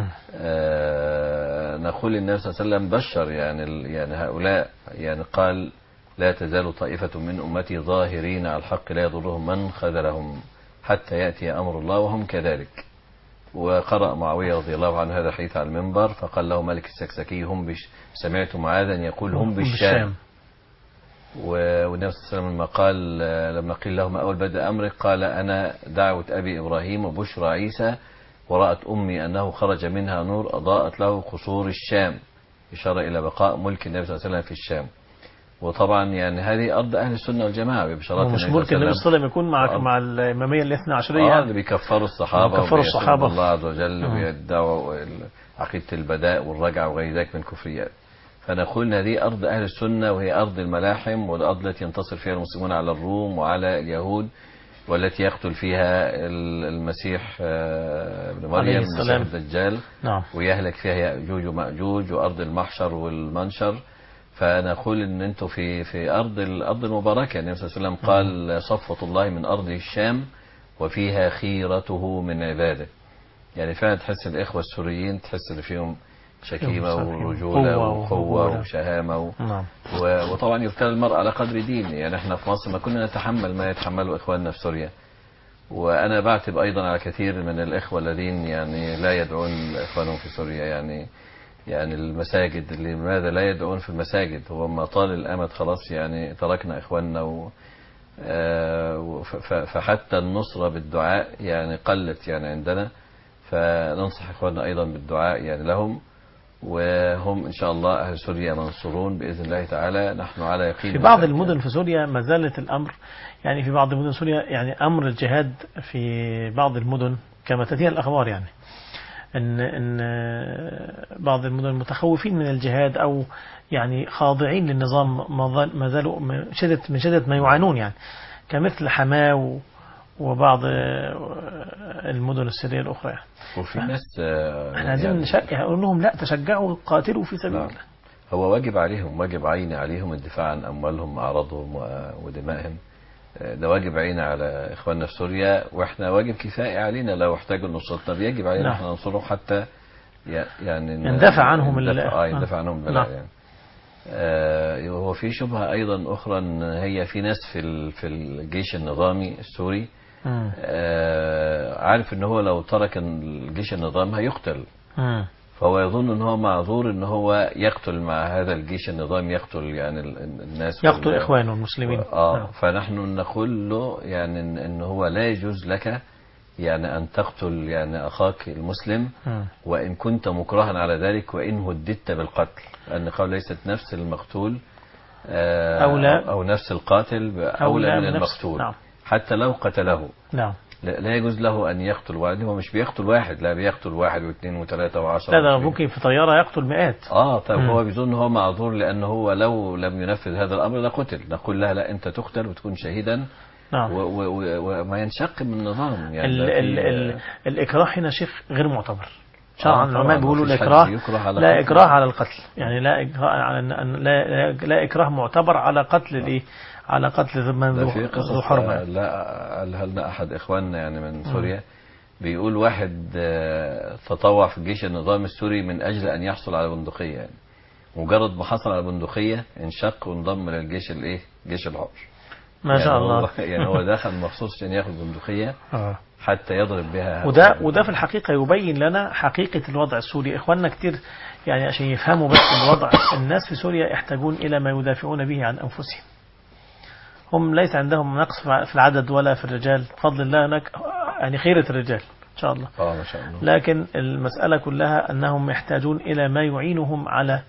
نقول النبي صلى الله عليه وسلم بشر يعني هؤلاء، يعني قال لا تزال طائفة من أمتي ظاهرين على الحق لا يضرهم من خذلهم حتى يأتي أمر الله وهم كذلك. وقرأ معاوية رضي الله عنه هذا الحديث على المنبر فقال له ملك السكسكي سمعت معاذا يقول هم بالشام. والنبي صلى الله عليه وسلم لما قيل له ما أول بدء أمرك قال أنا دعوة أبي إبراهيم وبشرى عيسى ورأت أمي أنه خرج منها نور أضاءت له قصور الشام، إشارة إلى بقاء ملك النبي صلى الله عليه وسلم في الشام. وطبعا يعني هذه أرض أهل السنة والجماعة ببشارات النبي صلى الله عليه وسلم. النبي صلى الله عليه وسلم يكون مع الإمامية الاثنى عشرية اللي بيكفروا الصحابة الله عز وجل ويدعوا عقيدة البداء والرجعة وغير ذلك من كفريات. فنقول ان هذه أرض أهل السنة وهي أرض الملاحم، والأرض التي ينتصر فيها المسلمون على الروم وعلى اليهود، والتي يقتل فيها المسيح ابن مريم المسيح الدجال ويهلك فيها يأجوج ومأجوج وأرض المحشر والمنشر. فنقول ان انتم في الارض المباركه. النبي صلى الله عليه وسلم قال صفوة الله من ارض الشام وفيها خيرته من عباده. يعني فعلا تحس الاخوه السوريين تحس ان فيهم شكيمه ورجوله وقوه وشهامه وطبعا يبتلى المرء على قدر دينه. يعني احنا في مصر ما كنا نتحمل ما يتحمله اخواننا في سوريا. وانا بعتب ايضا على كثير من الاخوه الذين يعني لا يدعون اخوانهم في سوريا. يعني المساجد لماذا لا يدعون في المساجد؟ هو ما طال الأمد خلاص يعني تركنا إخواننا فحتى النصرة بالدعاء يعني قلت يعني عندنا. فننصح إخواننا أيضا بالدعاء يعني لهم، وهم إن شاء الله أهل سوريا منصورون بإذن الله تعالى. نحن على يقين. في بعض المدن في سوريا ما زالت الأمر يعني في بعض مدن سوريا يعني أمر الجهاد في بعض المدن كما تأتيها الأخبار، يعني إن بعض المدن متخوفين من الجهاد أو يعني خاضعين للنظام ما زالوا من شدة ما يعانون، يعني كمثل حماة وبعض المدن السورية الأخرى. يعني وفي ناس احنا عايزين نقول لهم لا تشجعوا قاتلوا في سبيل الله. هو واجب عليهم، واجب عيني عليهم الدفاع عن أموالهم وأعراضهم ودمائهم. ده واجب علينا على إخواننا في سوريا، وإحنا واجب كفائي علينا لو احتاجوا نصرتنا بيجب علينا إحنا ننصرهم حتى يعني ندافع عنهم يندفع عنهم البلاء. يعني هو في شبهة أيضا أخرى إن هي في ناس في الجيش النظامي السوري عارف إن هو لو ترك الجيش النظامي هيقتل، فهو يظن ان هو معذور ان هو يقتل مع هذا الجيش النظامي، يقتل يعني الناس، يقتل اخوانه المسلمين. فنحن نقول له يعني ان هو لا يجوز لك يعني ان تقتل يعني اخاك المسلم وان كنت مكرها على ذلك وان هددت بالقتل، لان قال ليست نفس المقتول او نفس القاتل اولى من المقتول. حتى لو قتله لا يجوز له أن يقتل واحد. هو مش بيقتل واحد، لا بيقتل واحد واثنين وثلاثة وعشرة. لا ده ممكن في طيارة يقتل مئات. طيب هو بيظن هو معذور لأنه هو لو لم ينفذ هذا الأمر لقتل. نقول له لا أنت تقتل وتكون شهيدا وما ينشق من النظام. يعني الإكراه هنا شيخ غير معتبر شرعا. العلماء بيقولوا الإكراه لا إكراه على القتل، يعني لا إكراه على لا إكراه معتبر على قتل الإيه، على قتل من ذو حرمة. لا هل أحد إخواننا يعني من سوريا بيقول واحد تطوع في الجيش النظامي السوري من أجل أن يحصل على بندقية، يعني مجرد ما حصل على بندقية انشق وانضم للجيش جيش الحر ما شاء الله. يعني هو دخل مخصوص عشان ياخد بندقية حتى يضرب بها. وده في الحقيقة يبين لنا حقيقة الوضع السوري. إخواننا كتير يعني عشان يفهموا بس الوضع، الناس في سوريا يحتاجون إلى ما يدافعون به عن أنفسهم. هم ليس عندهم نقص في العدد ولا في الرجال، بفضل الله هناك يعني خيرة الرجال إن شاء الله. ما شاء الله. لكن المسألة كلها أنهم يحتاجون إلى ما يعينهم على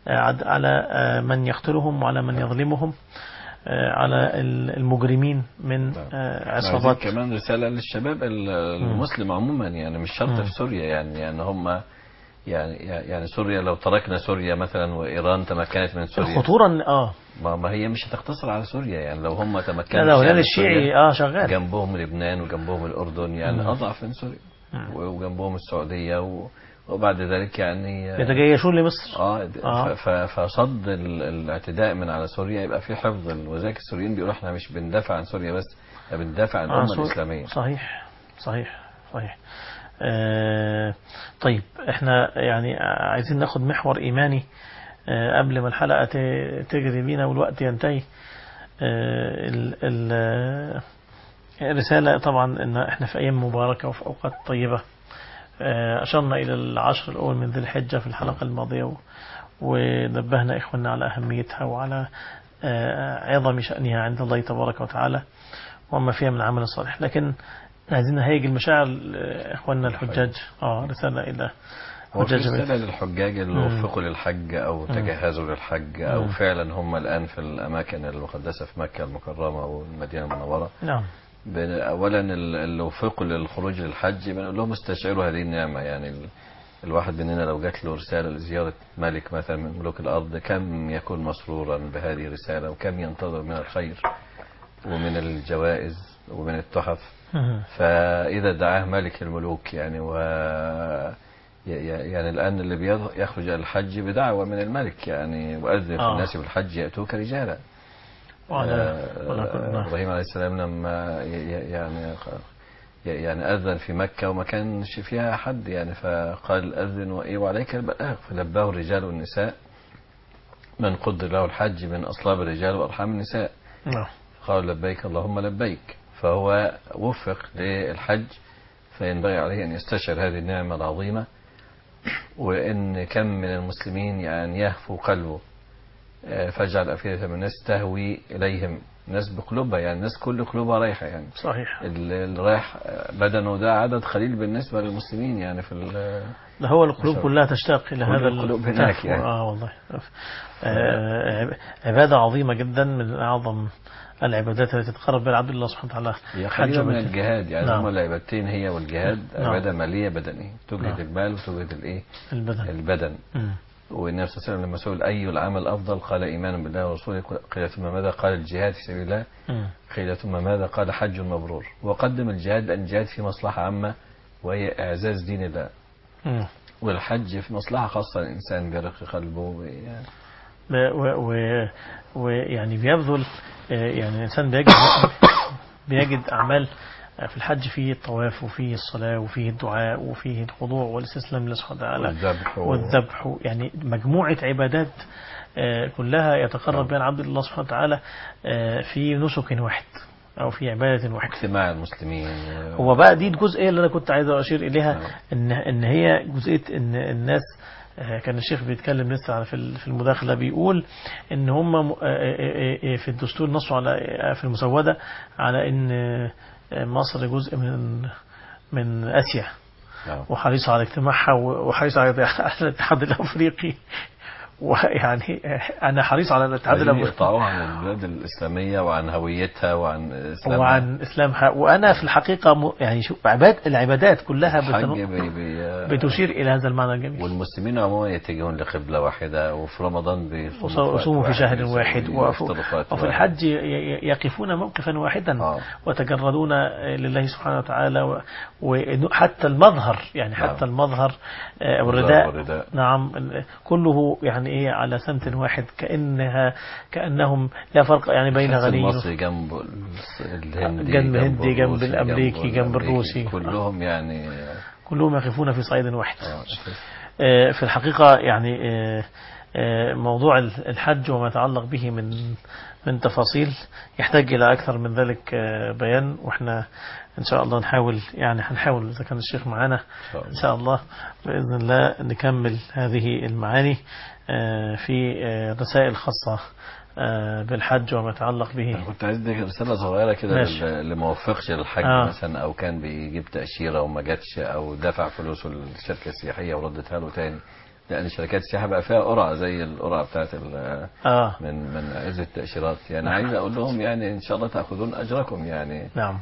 على من يقتلهم وعلى من يظلمهم، على المجرمين من عصابات. كمان رسالة للشباب المسلم عموما، يعني مش شرط في سوريا، يعني هم يعني سوريا لو تركنا سوريا مثلا وإيران تمكنت من سوريا خطورا ما هي مش هتقتصر على سوريا، يعني لو هم تمكنوا لا الهلال الشيعي شغال جنبهم لبنان وجنبهم الأردن يعني أضعف من سوريا وجنبهم السعودية وبعد ذلك يعني يتجيشون لمصر. فصد الاعتداء من على سوريا يبقى في حفظ، وذلك السوريين بيقولوا احنا مش بندافع عن سوريا بس، بندافع عن الأمة الإسلامية. صحيح. طيب احنا يعني عايزين ناخد محور إيماني قبل ما الحلقة تجري بينا والوقت ينتهي. الرسالة طبعا ان احنا في أيام مباركة وفي أوقات طيبة. أشرنا إلى العشر الأول من ذي الحجة في الحلقة الماضية، ونبهنا إخواننا على أهميتها وعلى عظم شأنها عند الله تبارك وتعالى وما فيها من عمل صالح. لكن عايزين نهيج المشاعر إخواننا الحجاج. رسالة إلى رسالة للحجاج اللي وفقوا للحج أو تجهزوا للحج أو فعلا هم الآن في الأماكن المقدسة في مكة المكرمة والمدينة المنورة. نعم. أولا اللي وفقوا للخروج للحج بنقول لهم استشعروا هذه النعمة. يعني الواحد مننا لو جات له رسالة لزيارة ملك مثلا من ملوك الأرض كم يكون مسرورا بهذه الرسالة وكم ينتظر من الخير ومن الجوائز ومن التحف. فإذا دعاه ملك الملوك يعني يعني الآن اللي يخرج الحج بدعوة من الملك يعني وأذن في الناس بالحج يأتوك رجالا. إبراهيم عليه السلام لما يعني أذن في مكة وما كانش فيها حد يعني فقال أذن وعليك البلاغ فلباه الرجال والنساء من قدر له الحج من أصلاب الرجال وأرحام النساء. قال لبيك اللهم لبيك. فهو وفق للحج فينبغي عليه أن يستشعر هذه النعمة العظيمة، وإن كم من المسلمين يعني يهفو قلبه فاجعل أفئدة من الناس تهوي إليهم. الناس بقلوبها يعني الناس كل قلوبها رايحة يعني صحيح. اللي رايح بدنه ده عدد قليل بالنسبة للمسلمين يعني ده هو القلوب كلها تشتاق إلى هذا القلوب هناك يعني. والله عبادة عظيمة جدا من أعظم العبادات التي تتقرب بها عبد الله سبحانه وتعالى. هي خليها من الجهاد يعني. هما العبادتين هي والجهاد عبادة مالية بدنية تجهد المال وتجهد البدن. والنبي صلى الله عليه وسلم لما سئل أي العمل أفضل قال إيمان بالله ورسوله قيل ثم ماذا قال الجهاد في سبيل الله قيل ثم ماذا قال حج مبرور. وقدم الجهاد لأن الجهاد في مصلحة عامة وهي إعزاز دين الله والحج في مصلحة خاصة الإنسان بيرق قلبه ويعني بيبذل يعني الإنسان بيجد أعمال في الحج فيه الطواف وفيه الصلاة وفيه الدعاء وفيه الخضوع والاستسلام لله سبحانه وتعالى والذبح يعني مجموعة عبادات كلها يتقرب بها عبد الله سبحانه وتعالى في نسك واحد أو في عبادة واحدة. اجتماع المسلمين هو بقى دي الجزئية اللي أنا كنت عايز أشير إليها إن هي جزئية إن الناس كان الشيخ بيتكلم لسه في المداخلة بيقول إن هم في الدستور نصوا على في المسودة على إن مصر جزء من آسيا وحريص على اجتماعها وحريص على الاتحاد الأفريقي. ويعني أنا حريص على الاتحاد الأفريقي يقطعوها عن البلاد الإسلامية وعن هويتها وعن إسلامها. وأنا في الحقيقة يعني شوف العبادات كلها بتشير إلى هذا المعنى الجميل. والمسلمين عموما يتجهون لقبلة واحدة وفي رمضان بيصوموا في شهر واحد وفي الحج يقفون موقفا واحدا وتجردون لله سبحانه وتعالى. وحتى المظهر يعني حتى المظهر والرداء نعم كله يعني ايه على سمت واحد كأنهم لا فرق يعني بين غني المصري جنب الهندي جنب الهندي جنب الامريكي جنب الروسي كلهم يعني كلهم يقفون في صعيد واحد. في الحقيقة يعني موضوع الحج وما يتعلق به من تفاصيل يحتاج إلى أكثر من ذلك بيان. وإحنا إن شاء الله هنحاول إذا كان الشيخ معنا إن شاء الله بإذن الله نكمل هذه المعاني في رسائل خاصة بالحج وما يتعلق به. أنا كنت عايز اديك رسالة صغيرة كده اللي ما وفقش للحج مثلا أو كان بيجيب تأشيرة وما جاتش أو دفع فلوسه للشركة السياحية وردتها له تاني لأن الشركات السياحة بقى فيها قرعة زي القرعة بتاعت من عز التأشيرات. يعني عايز أقول لهم يعني إن شاء الله تأخذون أجركم يعني. نعم.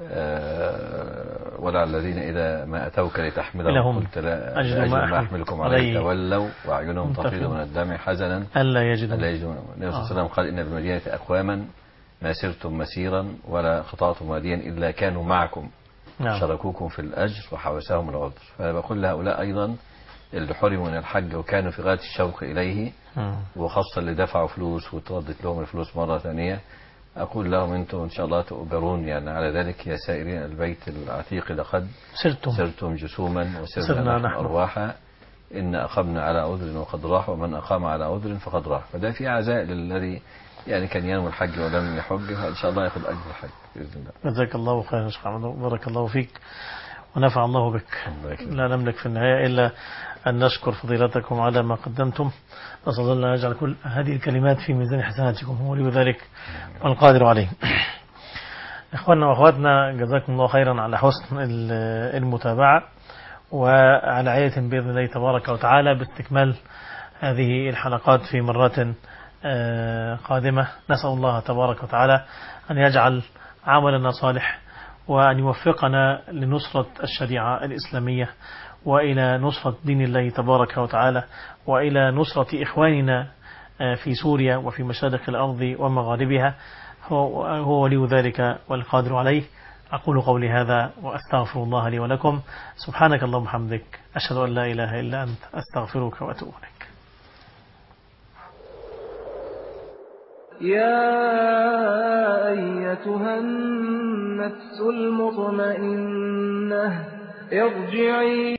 ولا الذين إذا ما أتوك لتحملهم قلت لا أجل ما أحملكم عليه تولوا وأعينهم تفيض من الدمع حزنا ألا يجدون. النبي صلى الله عليه وسلم قال إن بالمدينة أقواما ما سرتم مسيرا ولا خطأتم واديا إلا كانوا معكم. نعم. شاركوكم في الأجر وحوسهم العذر. فبقول لهؤلاء أيضا اللي حرموا من الحج وكانوا في غاية الشوق إليه وخاصة اللي دفعوا فلوس وتردت لهم الفلوس مرة ثانية، أقول لهم أنتم إن شاء الله تؤجرون يعني على ذلك يا سائرين البيت العتيق لقد سرتم جسوما وسرنا نحن أرواحا إن أقمنا على عذر وقد راح ومن أقام على عذر فقد راح. فده في عزاء للذي يعني كان ينوي الحج ولم يحج، فإن شاء الله يأخذ أجر الحج بإذن الله. جزاك الله خيرا يا شيخ محمد، بارك الله فيك ونفع الله بك. لا نملك في النهاية إلا أن نشكر فضيلتكم على ما قدمتم. نسأل الله أن يجعل كل هذه الكلمات في ميزان حسناتكم، هو ولي ذلك والقادر عليه. إخواننا وأخواتنا جزاكم الله خيرا على حسن المتابعة وعلى عية بإذن الله تبارك وتعالى باستكمال هذه الحلقات في مرات قادمة. نسأل الله تبارك وتعالى أن يجعل عملنا صالح وأن يوفقنا لنصرة الشريعة الإسلامية وإلى نصرة دين الله تبارك وتعالى وإلى نصرة إخواننا في سوريا وفي مشارق الأرض ومغاربها، هو ولي ذلك والقادر عليه. أقول قولي هذا وأستغفر الله لي ولكم. سبحانك اللهم وبحمدك، أشهد أن لا إله إلا أنت، أستغفرك وأتوب إليك. يا أيتها النفس المطمئنة ارجعي